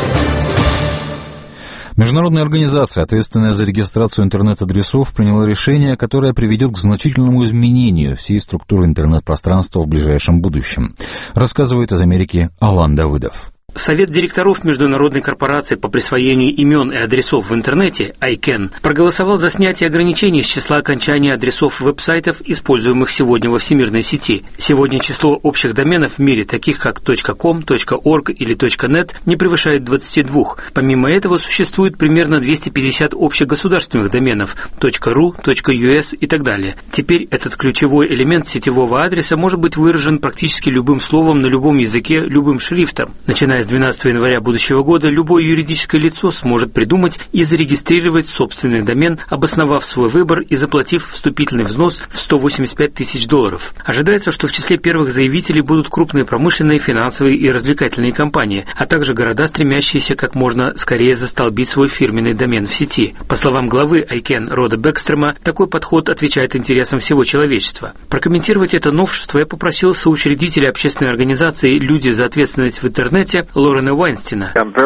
Международная организация, ответственная за регистрацию интернет-адресов, приняла решение, которое приведет к значительному изменению всей структуры интернет-пространства в ближайшем будущем, рассказывает из Америки Алан Давыдов. Совет директоров Международной корпорации по присвоению имен и адресов в интернете ай кэн проголосовал за снятие ограничений с числа окончания адресов веб-сайтов, используемых сегодня во всемирной сети. Сегодня число общих доменов в мире, таких как .com, .org или .net, не превышает двадцати двух. Помимо этого существует примерно двести пятьдесят общегосударственных доменов .ru, .us и так далее. Теперь этот ключевой элемент сетевого адреса может быть выражен практически любым словом на любом языке, любым шрифтом. Начиная с двенадцатого января будущего года любое юридическое лицо сможет придумать и зарегистрировать собственный домен, обосновав свой выбор и заплатив вступительный взнос в сто восемьдесят пять тысяч долларов. Ожидается, что в числе первых заявителей будут крупные промышленные, финансовые и развлекательные компании, а также города, стремящиеся как можно скорее застолбить свой фирменный домен в сети. По словам главы ай кэн Рода Бэкстрема, такой подход отвечает интересам всего человечества. Прокомментировать это новшество я попросил соучредителя общественной организации «Люди за ответственность в интернете» Лорена Вайнстина.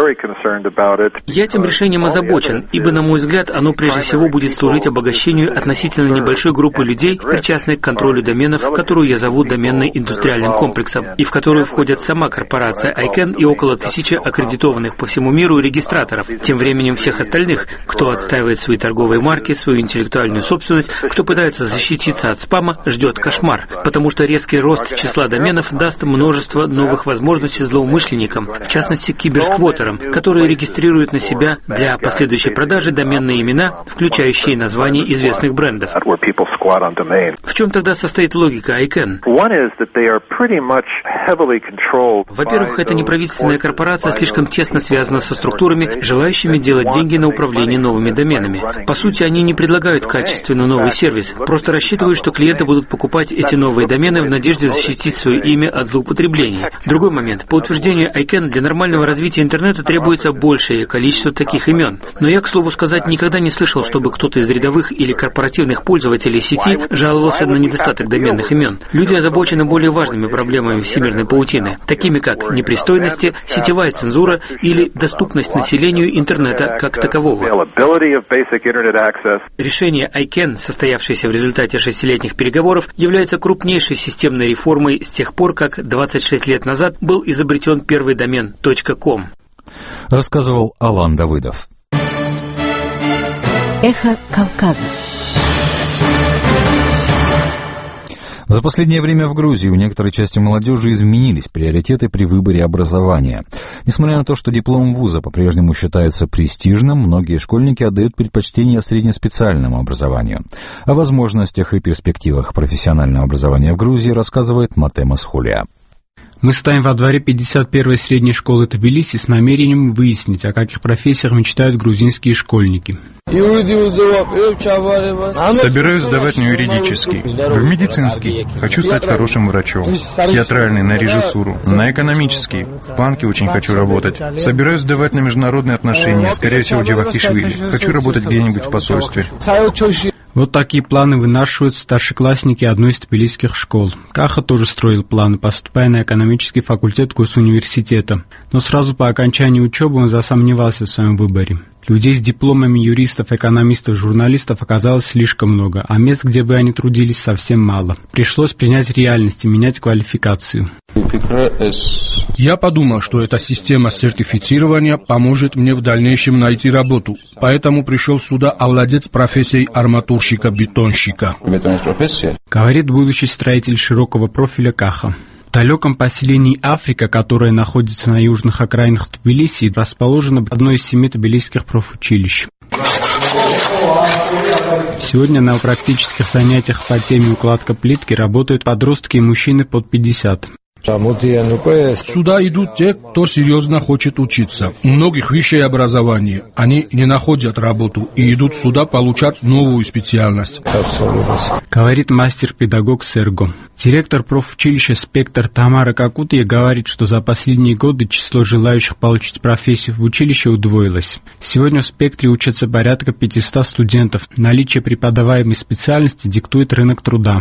Я этим решением озабочен, ибо, на мой взгляд, оно прежде всего будет служить обогащению относительно небольшой группы людей, причастных к контролю доменов, которую я зову доменно-индустриальным комплексом, и в которую входят сама корпорация ай кэн и около тысячи аккредитованных по всему миру регистраторов. Тем временем всех остальных, кто отстаивает свои торговые марки, свою интеллектуальную собственность, кто пытается защититься от спама, ждет кошмар, потому что резкий рост числа доменов даст множество новых возможностей злоумышленникам, в частности киберсквотерам, которые регистрируют на себя для последующей продажи доменные имена, включающие названия известных брендов. В чем тогда состоит логика ай кэн? Во-первых, эта неправительственная корпорация слишком тесно связана со структурами, желающими делать деньги на управление новыми доменами. По сути, они не предлагают качественно новый сервис, просто рассчитывают, что клиенты будут покупать эти новые домены в надежде защитить свое имя от злоупотребления. Другой момент. По утверждению ай кэн, для нормального развития интернета требуется большее количество таких имен. Но я, к слову сказать, никогда не слышал, чтобы кто-то из рядовых или корпоративных пользователей сети жаловался на недостаток доменных имен. Люди озабочены более важными проблемами всемирной паутины, такими как непристойности, сетевая цензура или доступность населению интернета как такового. Решение ай кэн, состоявшееся в результате шестилетних переговоров, является крупнейшей системной реформой с тех пор, как двадцать шесть лет назад был изобретен первый домен .com. Рассказывал Алан Давыдов. Эхо Кавказа. За последнее время в Грузии у некоторой части молодежи изменились приоритеты при выборе образования. Несмотря на то, что диплом вуза по-прежнему считается престижным, многие школьники отдают предпочтение среднеспециальному образованию. О возможностях и перспективах профессионального образования в Грузии рассказывает Матемас Хулия. Мы стоим во дворе пятьдесят первой средней школы Тбилиси с намерением выяснить, о каких профессиях мечтают грузинские школьники. Собираюсь сдавать на юридический, в медицинский, хочу стать хорошим врачом, театральный на режиссуру, на экономический, в банке очень хочу работать. Собираюсь сдавать на международные отношения, скорее всего, Джавахишвили, хочу работать где-нибудь в посольстве. Вот такие планы вынашивают старшеклассники одной из тбилисских школ. Каха тоже строил планы, поступая на экономический факультет госуниверситета. Но сразу по окончании учебы он засомневался в своем выборе. Людей с дипломами юристов, экономистов, журналистов оказалось слишком много, а мест, где бы они трудились, совсем мало. Пришлось принять реальность и менять квалификацию. Я подумал, что эта система сертифицирования поможет мне в дальнейшем найти работу, поэтому пришел сюда овладеть профессией арматурщика-бетонщика. Говорит будущий строитель широкого профиля Каха. В далеком поселении Африка, которое находится на южных окраинах Тбилиси, расположено одно из семи тбилисских профучилищ. Сегодня на практических занятиях по теме укладка плитки работают подростки и мужчины под пятьдесят. Сюда идут те, кто серьезно хочет учиться. У многих высшее образование. Они не находят работу и идут сюда получать новую специальность. Говорит мастер-педагог Серго. Директор профучилища «Спектр» Тамара Какутия говорит, что за последние годы число желающих получить профессию в училище удвоилось. Сегодня в «Спектре» учатся порядка пятьсот студентов. Наличие преподаваемой специальности диктует рынок труда.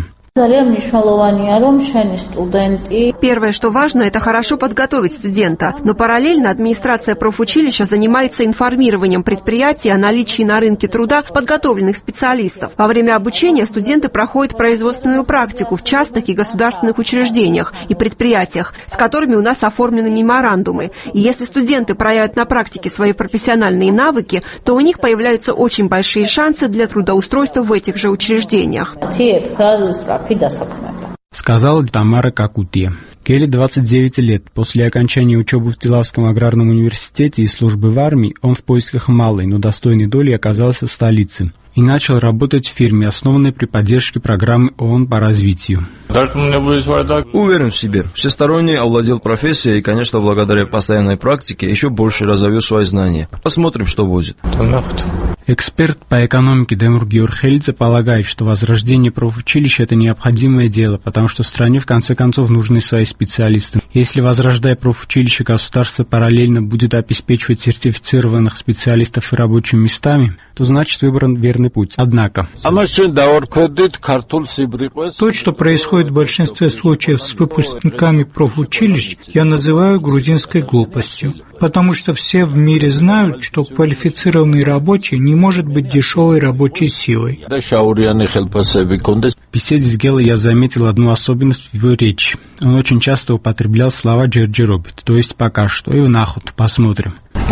Первое, что важно, это хорошо подготовить студента, но параллельно администрация профучилища занимается информированием предприятий о наличии на рынке труда подготовленных специалистов. Во время обучения студенты проходят производственную практику в частных и государственных учреждениях и предприятиях, с которыми у нас оформлены меморандумы. И если студенты проявят на практике свои профессиональные навыки, то у них появляются очень большие шансы для трудоустройства в этих же учреждениях. Сказала Тамара Какутия. Келли двадцать девять лет. После окончания учебы в Тилавском аграрном университете и службы в армии он в поисках малой, но достойной доли оказался в столице и начал работать в фирме, основанной при поддержке программы ООН по развитию. Уверен в себе, всесторонне овладел профессией и, конечно, благодаря постоянной практике еще больше разовью свои знания. Посмотрим, что будет. Эксперт по экономике Демур Георгелидзе полагает, что возрождение профучилища – это необходимое дело, потому что стране в конце концов нужны свои специалисты. Если, возрождая профучилище, государство параллельно будет обеспечивать сертифицированных специалистов и рабочими местами, то значит выбран верный путь. Однако то, что происходит в большинстве случаев с выпускниками профучилищ, я называю грузинской глупостью. Потому что все в мире знают, что квалифицированный рабочий не может быть дешевой рабочей силой. В беседе с Гелой я заметил одну особенность в его речи. Он очень часто употреблял слова «джерджеробит», то есть «пока что», и «внахут», посмотрим.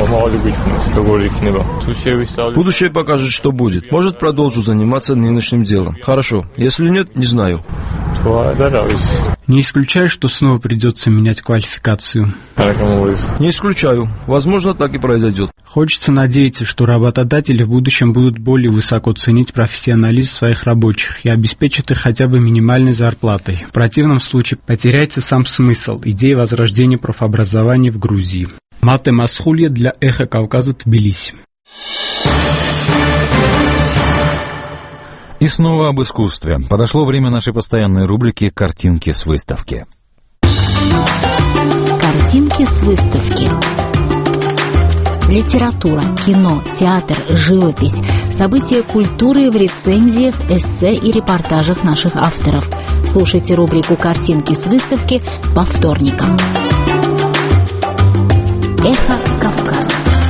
Будущее покажет, что будет. Может, продолжу заниматься нынешним делом. Хорошо. Если нет, не знаю. Не исключаю, что снова придется менять квалификацию. Не исключаю. Возможно, так и произойдет. Хочется надеяться, что работодатели в будущем будут более высоко ценить профессионализм своих рабочих и обеспечат их хотя бы минимальной зарплатой. В противном случае потеряется сам смысл идеи возрождения профобразования в Грузии. Мате Масхулья для Эхо Кавказа, Тбилиси. И снова об искусстве. Подошло время нашей постоянной рубрики «Картинки с выставки». Картинки с выставки. Литература, кино, театр, живопись, события культуры в рецензиях, эссе и репортажах наших авторов. Слушайте рубрику «Картинки с выставки» по вторникам. Эхо Кавказа.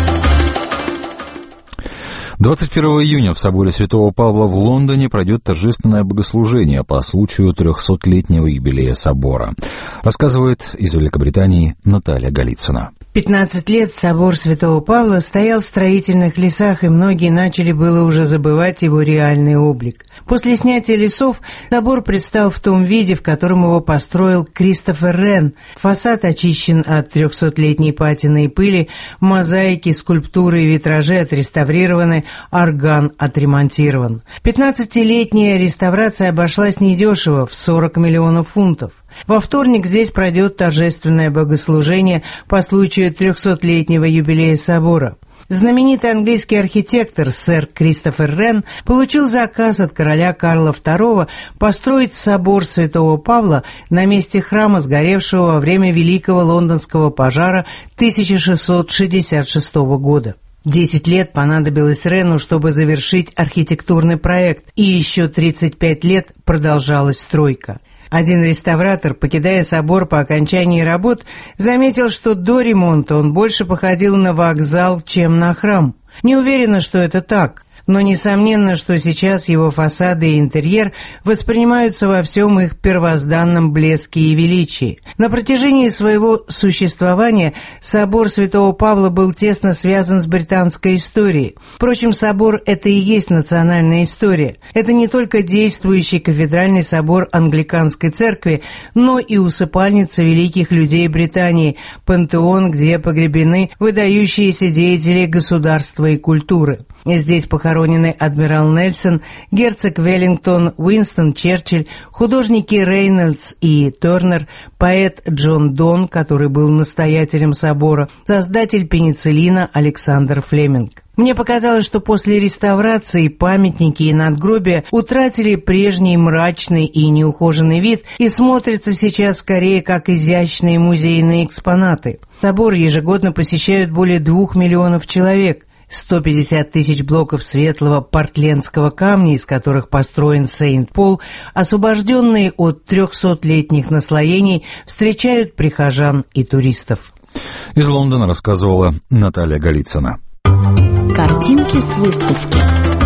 двадцать первого июня в соборе Святого Павла в Лондоне пройдет торжественное богослужение по случаю трехсотлетнего юбилея собора. Рассказывает из Великобритании Наталья Голицына. пятнадцать лет собор Святого Павла стоял в строительных лесах, и многие начали было уже забывать его реальный облик. После снятия лесов собор предстал в том виде, в котором его построил Кристофер Рен. Фасад очищен от трехсотлетней патины и пыли, мозаики, скульптуры и витражи отреставрированы, орган отремонтирован. пятнадцатилетняя реставрация обошлась недешево, в сорок миллионов фунтов. Во вторник здесь пройдет торжественное богослужение по случаю трехсотлетнего юбилея собора. Знаменитый английский архитектор сэр Кристофер Рен получил заказ от короля Карла второго построить собор Святого Павла на месте храма, сгоревшего во время Великого лондонского пожара тысяча шестьсот шестьдесят шестого года. Десять лет понадобилось Рену, чтобы завершить архитектурный проект, и еще тридцать пять лет продолжалась стройка. Один реставратор, покидая собор по окончании работ, заметил, что до ремонта он больше походил на вокзал, чем на храм. Не уверена, что это так, но несомненно, что сейчас его фасады и интерьер воспринимаются во всем их первозданном блеске и величии. На протяжении своего существования собор Святого Павла был тесно связан с британской историей. Впрочем, собор – это и есть национальная история. Это не только действующий кафедральный собор англиканской церкви, но и усыпальница великих людей Британии, пантеон, где погребены выдающиеся деятели государства и культуры. Здесь похоронены адмирал Нельсон, герцог Веллингтон, Уинстон Черчилль, художники Рейнольдс и Тернер, поэт Джон Дон, который был настоятелем собора, создатель пенициллина Александр Флеминг. Мне показалось, что после реставрации памятники и надгробия утратили прежний мрачный и неухоженный вид и смотрятся сейчас скорее как изящные музейные экспонаты. Собор ежегодно посещают более двух миллионов человек. сто пятьдесят тысяч блоков светлого портлендского камня, из которых построен Сент-Пол, освобожденные от трехсотлетних наслоений, встречают прихожан и туристов. Из Лондона рассказывала Наталья Голицына. Картинки с выставки.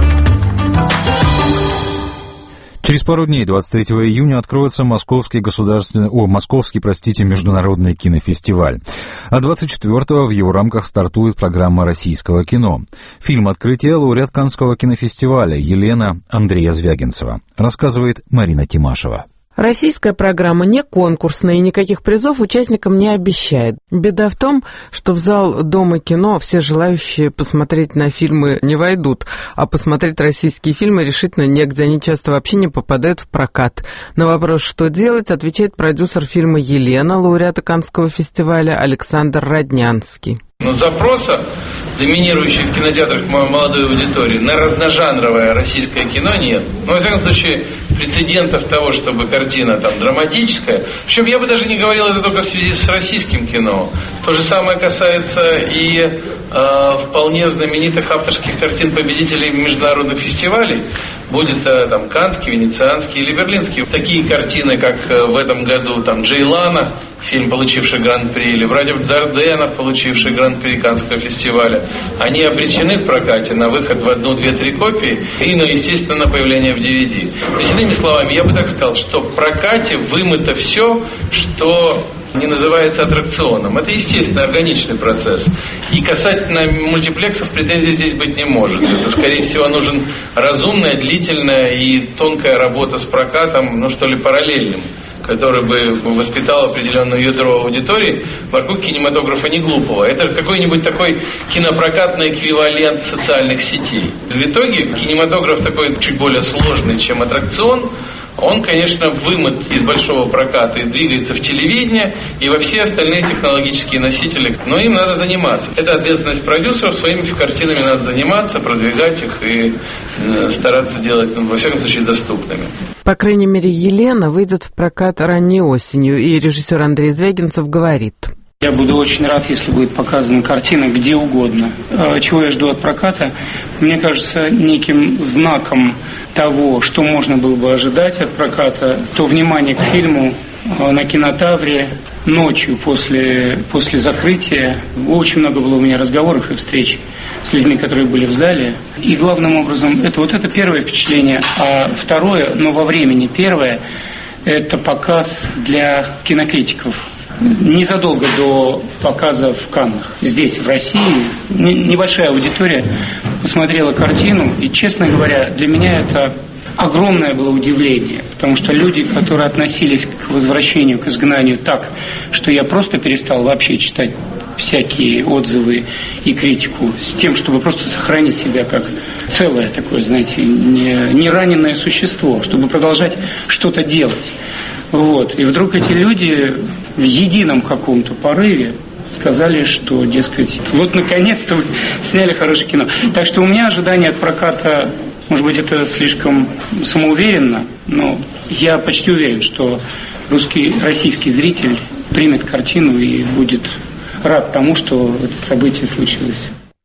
Через пару дней, двадцать третьего июня, откроется Московский государственный, о, Московский, простите, международный кинофестиваль. А двадцать четвёртого в его рамках стартует программа российского кино. Фильм открытия лауреат Каннского кинофестиваля Елена Андрея Звягинцева. Рассказывает Марина Тимашева. Российская программа не конкурсная и никаких призов участникам не обещает. Беда в том, что в зал Дома кино все желающие посмотреть на фильмы не войдут, а посмотреть российские фильмы решительно негде, они часто вообще не попадают в прокат. На вопрос, что делать, отвечает продюсер фильма «Елена», лауреата Каннского фестиваля Александр Роднянский. Но запроса, доминирующих в кинотеатрах молодой аудитории, на разножанровое российское кино нет. Но, во всяком случае, прецедентов того, чтобы картина там драматическая. Причем я бы даже не говорил это только в связи с российским кино. То же самое касается и э, вполне знаменитых авторских картин победителей международных фестивалей. Будь это там Каннский, Венецианский или Берлинский. Такие картины, как в этом году там Джейлана, фильм, получивший гран-при, или «Братьев Дарденов», получивший гран-при Каннского фестиваля, они обречены в прокате на выход в одну, две, три копии и, ну, естественно, на появление в ди ви ди. То есть, иными словами, я бы так сказал, что в прокате вымыто все, что не называется аттракционом. Это естественный, органичный процесс. И касательно мультиплексов претензий здесь быть не может. Это, скорее всего, нужен разумная, длительная и тонкая работа с прокатом, ну, что ли, параллельным, который бы воспитал определенную ядро аудитории вокруг кинематографа не глупого. Это какой-нибудь такой кинопрокатный эквивалент социальных сетей. В итоге кинематограф такой чуть более сложный, чем аттракцион. Он, конечно, вымыт из большого проката и двигается в телевидение и во все остальные технологические носители. Но им надо заниматься. Это ответственность продюсеров, своими картинами надо заниматься, продвигать их и стараться делать, ну, во всяком случае, доступными. По крайней мере, «Елена» выйдет в прокат ранней осенью, и режиссер Андрей Звягинцев говорит: я буду очень рад, если будет показана картина где угодно. Чего я жду от проката? Мне кажется, неким знаком того, что можно было бы ожидать от проката, то внимание к фильму на Кинотавре ночью после, после закрытия. Очень много было у меня разговоров и встреч с людьми, которые были в зале. И главным образом, это вот это первое впечатление. А второе, но во времени первое, это показ для кинокритиков. Незадолго до показа в Каннах, здесь, в России, небольшая аудитория посмотрела картину, и, честно говоря, для меня это огромное было удивление, потому что люди, которые относились к возвращению, к изгнанию так, что я просто перестал вообще читать всякие отзывы и критику с тем, чтобы просто сохранить себя как целое такое, знаете, не, не раненое существо, чтобы продолжать что-то делать. Вот. И вдруг эти люди в едином каком-то порыве сказали, что, дескать, вот наконец-то вы сняли хорошее кино. Так что у меня ожидания от проката, может быть, это слишком самоуверенно, но я почти уверен, что русский, российский зритель примет картину и будет рад тому, что это событие случилось.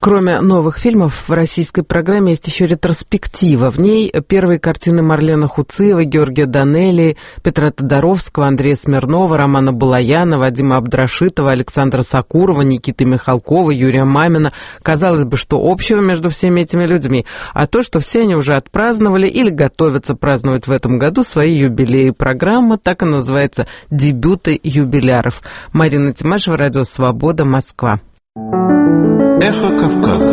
Кроме новых фильмов, в российской программе есть еще ретроспектива. В ней первые картины Марлена Хуциева, Георгия Данелии, Петра Тодоровского, Андрея Смирнова, Романа Балаяна, Вадима Абдрашитова, Александра Сакурова, Никиты Михалкова, Юрия Мамина. Казалось бы, что общего между всеми этими людьми, а то, что все они уже отпраздновали или готовятся праздновать в этом году свои юбилеи. Программа так и называется «Дебюты юбиляров». Марина Тимашева, Радио Свобода, Москва. Эхо Кавказа.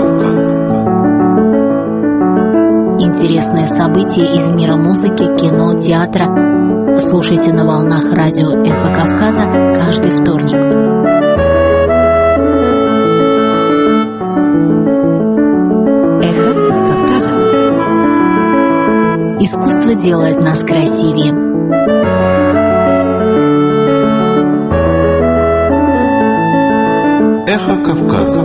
Интересные события из мира музыки, кино, театра. Слушайте на волнах радио «Эхо Кавказа» каждый вторник. Эхо Кавказа. Искусство делает нас красивее. Эхо Кавказа.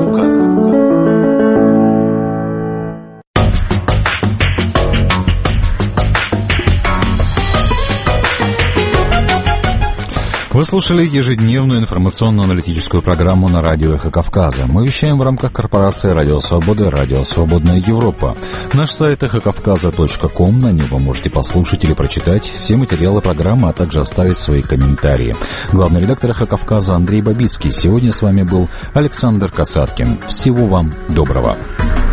Вы слушали ежедневную информационно-аналитическую программу на радио «Эхо Кавказа». Мы вещаем в рамках корпорации «Радио Свобода», «Радио Свободная Европа». Наш сайт эхо кавказа точка ком, на нем вы можете послушать или прочитать все материалы программы, а также оставить свои комментарии. Главный редактор «Эхо Кавказа» Андрей Бабицкий. Сегодня с вами был Александр Касаткин. Всего вам доброго.